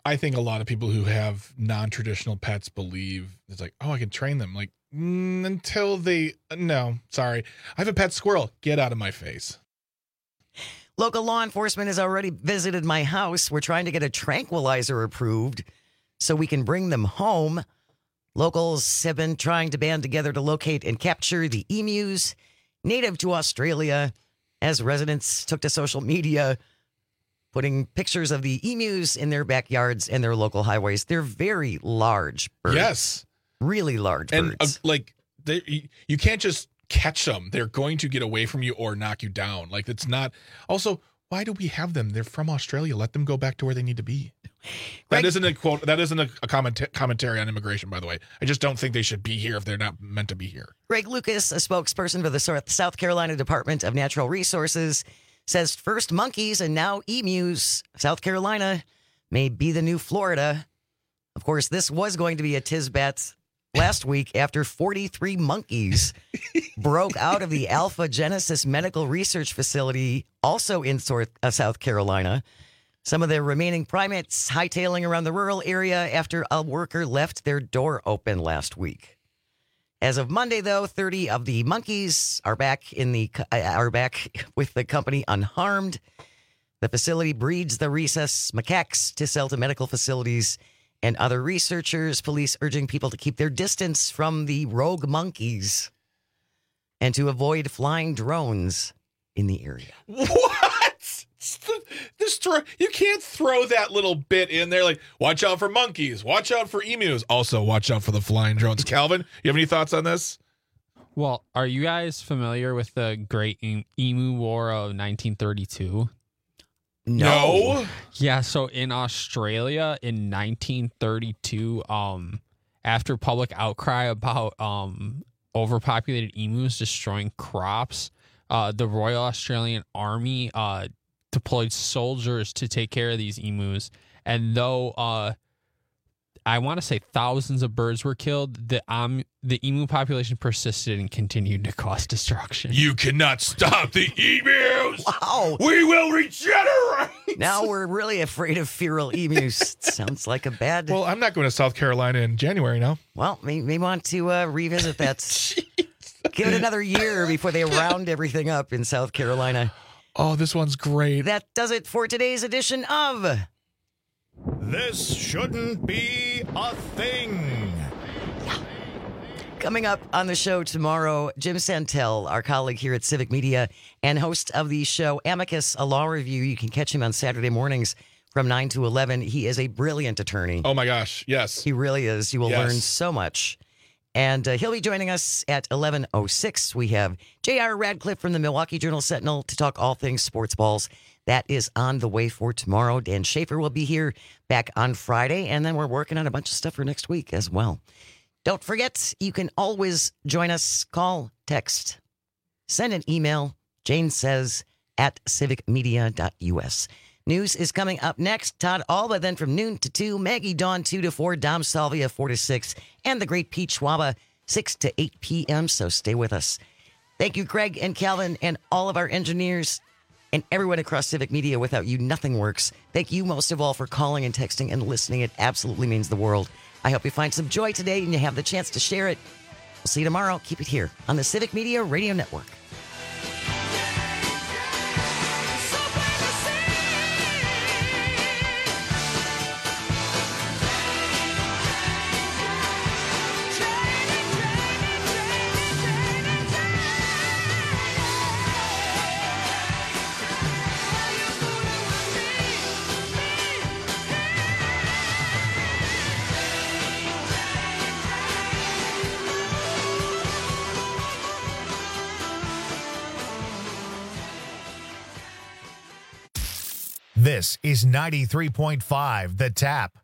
I think a lot of people who have non-traditional pets believe it's like, oh, I can train them. Like, mm, until they, no, sorry. I have a pet squirrel. Get out of my face. Local law enforcement has already visited my house. We're trying to get a tranquilizer approved so we can bring them home. Locals have been trying to band together to locate and capture the emus native to Australia, as residents took to social media, putting pictures of the emus in their backyards and their local highways. They're very large birds. Yes. Really large and, birds. Uh, like, they, you can't just catch them. They're going to get away from you or knock you down. Like, it's not. Also, why do we have them? They're from Australia. Let them go back to where they need to be. That Greg, isn't a quote. That isn't a, a comment, commentary on immigration, by the way. I just don't think they should be here if they're not meant to be here. Greg Lucas, a spokesperson for the South Carolina Department of Natural Resources, says first monkeys and now emus. South Carolina may be the new Florida. Of course, this was going to be a Tisbat last week after forty-three monkeys broke out of the Alpha Genesis Medical Research Facility, also in South Carolina. Some of the remaining primates hightailing around the rural area after a worker left their door open last week. As of Monday, though, thirty of the monkeys are back in the are back with the company unharmed. The facility breeds the rhesus macaques to sell to medical facilities and other researchers. Police urging people to keep their distance from the rogue monkeys and to avoid flying drones in the area. What? This throw, you can't throw that little bit in there like, watch out for monkeys, watch out for emus, also watch out for the flying drones. Calvin, you have any thoughts on this? Well, are you guys familiar with the Great Emu War of nineteen thirty-two? No. Yeah, so in Australia in nineteen thirty-two, um, after public outcry about um overpopulated emus destroying crops, uh, the Royal Australian Army uh deployed soldiers to take care of these emus, and though uh I want to say thousands of birds were killed, the um the emu population persisted and continued to cause destruction. You cannot stop the emus. Wow. We will regenerate. Now we're really afraid of feral emus. Sounds like a bad. Well, I'm not going to South Carolina in January now. Well, we may want to uh, revisit that. Give it another year before they round everything up in South Carolina. Oh, this one's great. That does it for today's edition of This Shouldn't Be a Thing. Coming up on the show tomorrow, Jim Santel, our colleague here at Civic Media and host of the show Amicus, a Law Review. You can catch him on Saturday mornings from nine to eleven. He is a brilliant attorney. Oh, my gosh. Yes. He really is. You will yes. learn so much. And uh, he'll be joining us at eleven oh six. We have J R Radcliffe from the Milwaukee Journal-Sentinel to talk all things sports balls. That is on the way for tomorrow. Dan Schaefer will be here back on Friday. And then we're working on a bunch of stuff for next week as well. Don't forget, you can always join us. Call, text, send an email. Jane says at civic media dot u s. News is coming up next. Todd Alba, then from noon to two. Maggie Dawn, two to four. Dom Salvia, four to six. And the great Pete Schwaba, six to eight p.m. So stay with us. Thank you, Greg and Calvin, and all of our engineers and everyone across Civic Media. Without you, nothing works. Thank you most of all for calling and texting and listening. It absolutely means the world. I hope you find some joy today and you have the chance to share it. We'll see you tomorrow. Keep it here on the Civic Media Radio Network. This is ninety-three point five The Tap.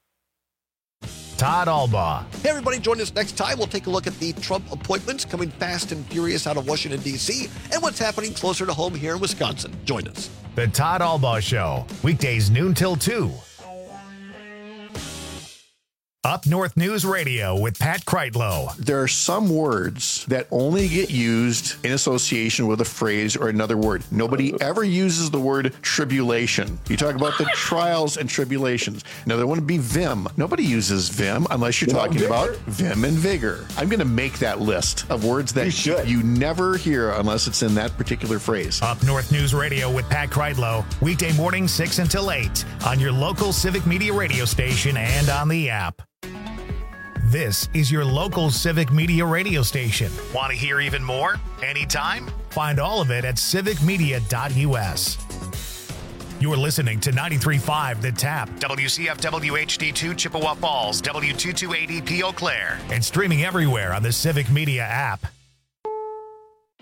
Todd Alba. Hey, everybody, join us next time. We'll take a look at the Trump appointments coming fast and furious out of Washington, D C, and what's happening closer to home here in Wisconsin. Join us. The Todd Alba Show, weekdays noon till two. Up North News Radio with Pat Kreitlow. There are some words that only get used in association with a phrase or another word. Nobody ever uses the word tribulation. You talk about the trials and tribulations. Another one would be vim. Nobody uses vim unless you're Well, talking vigor. about vim and vigor. I'm going to make that list of words that you, you never hear unless it's in that particular phrase. Up North News Radio with Pat Kreitlow. Weekday morning six until eight on your local Civic Media radio station and on the app. This is your local Civic Media radio station. Want to hear even more? Anytime? Find all of it at civic media dot u s. You're listening to ninety-three point five The Tap, W C F W H D two Chippewa Falls, W two two eight E P Eau Claire, and streaming everywhere on the Civic Media app.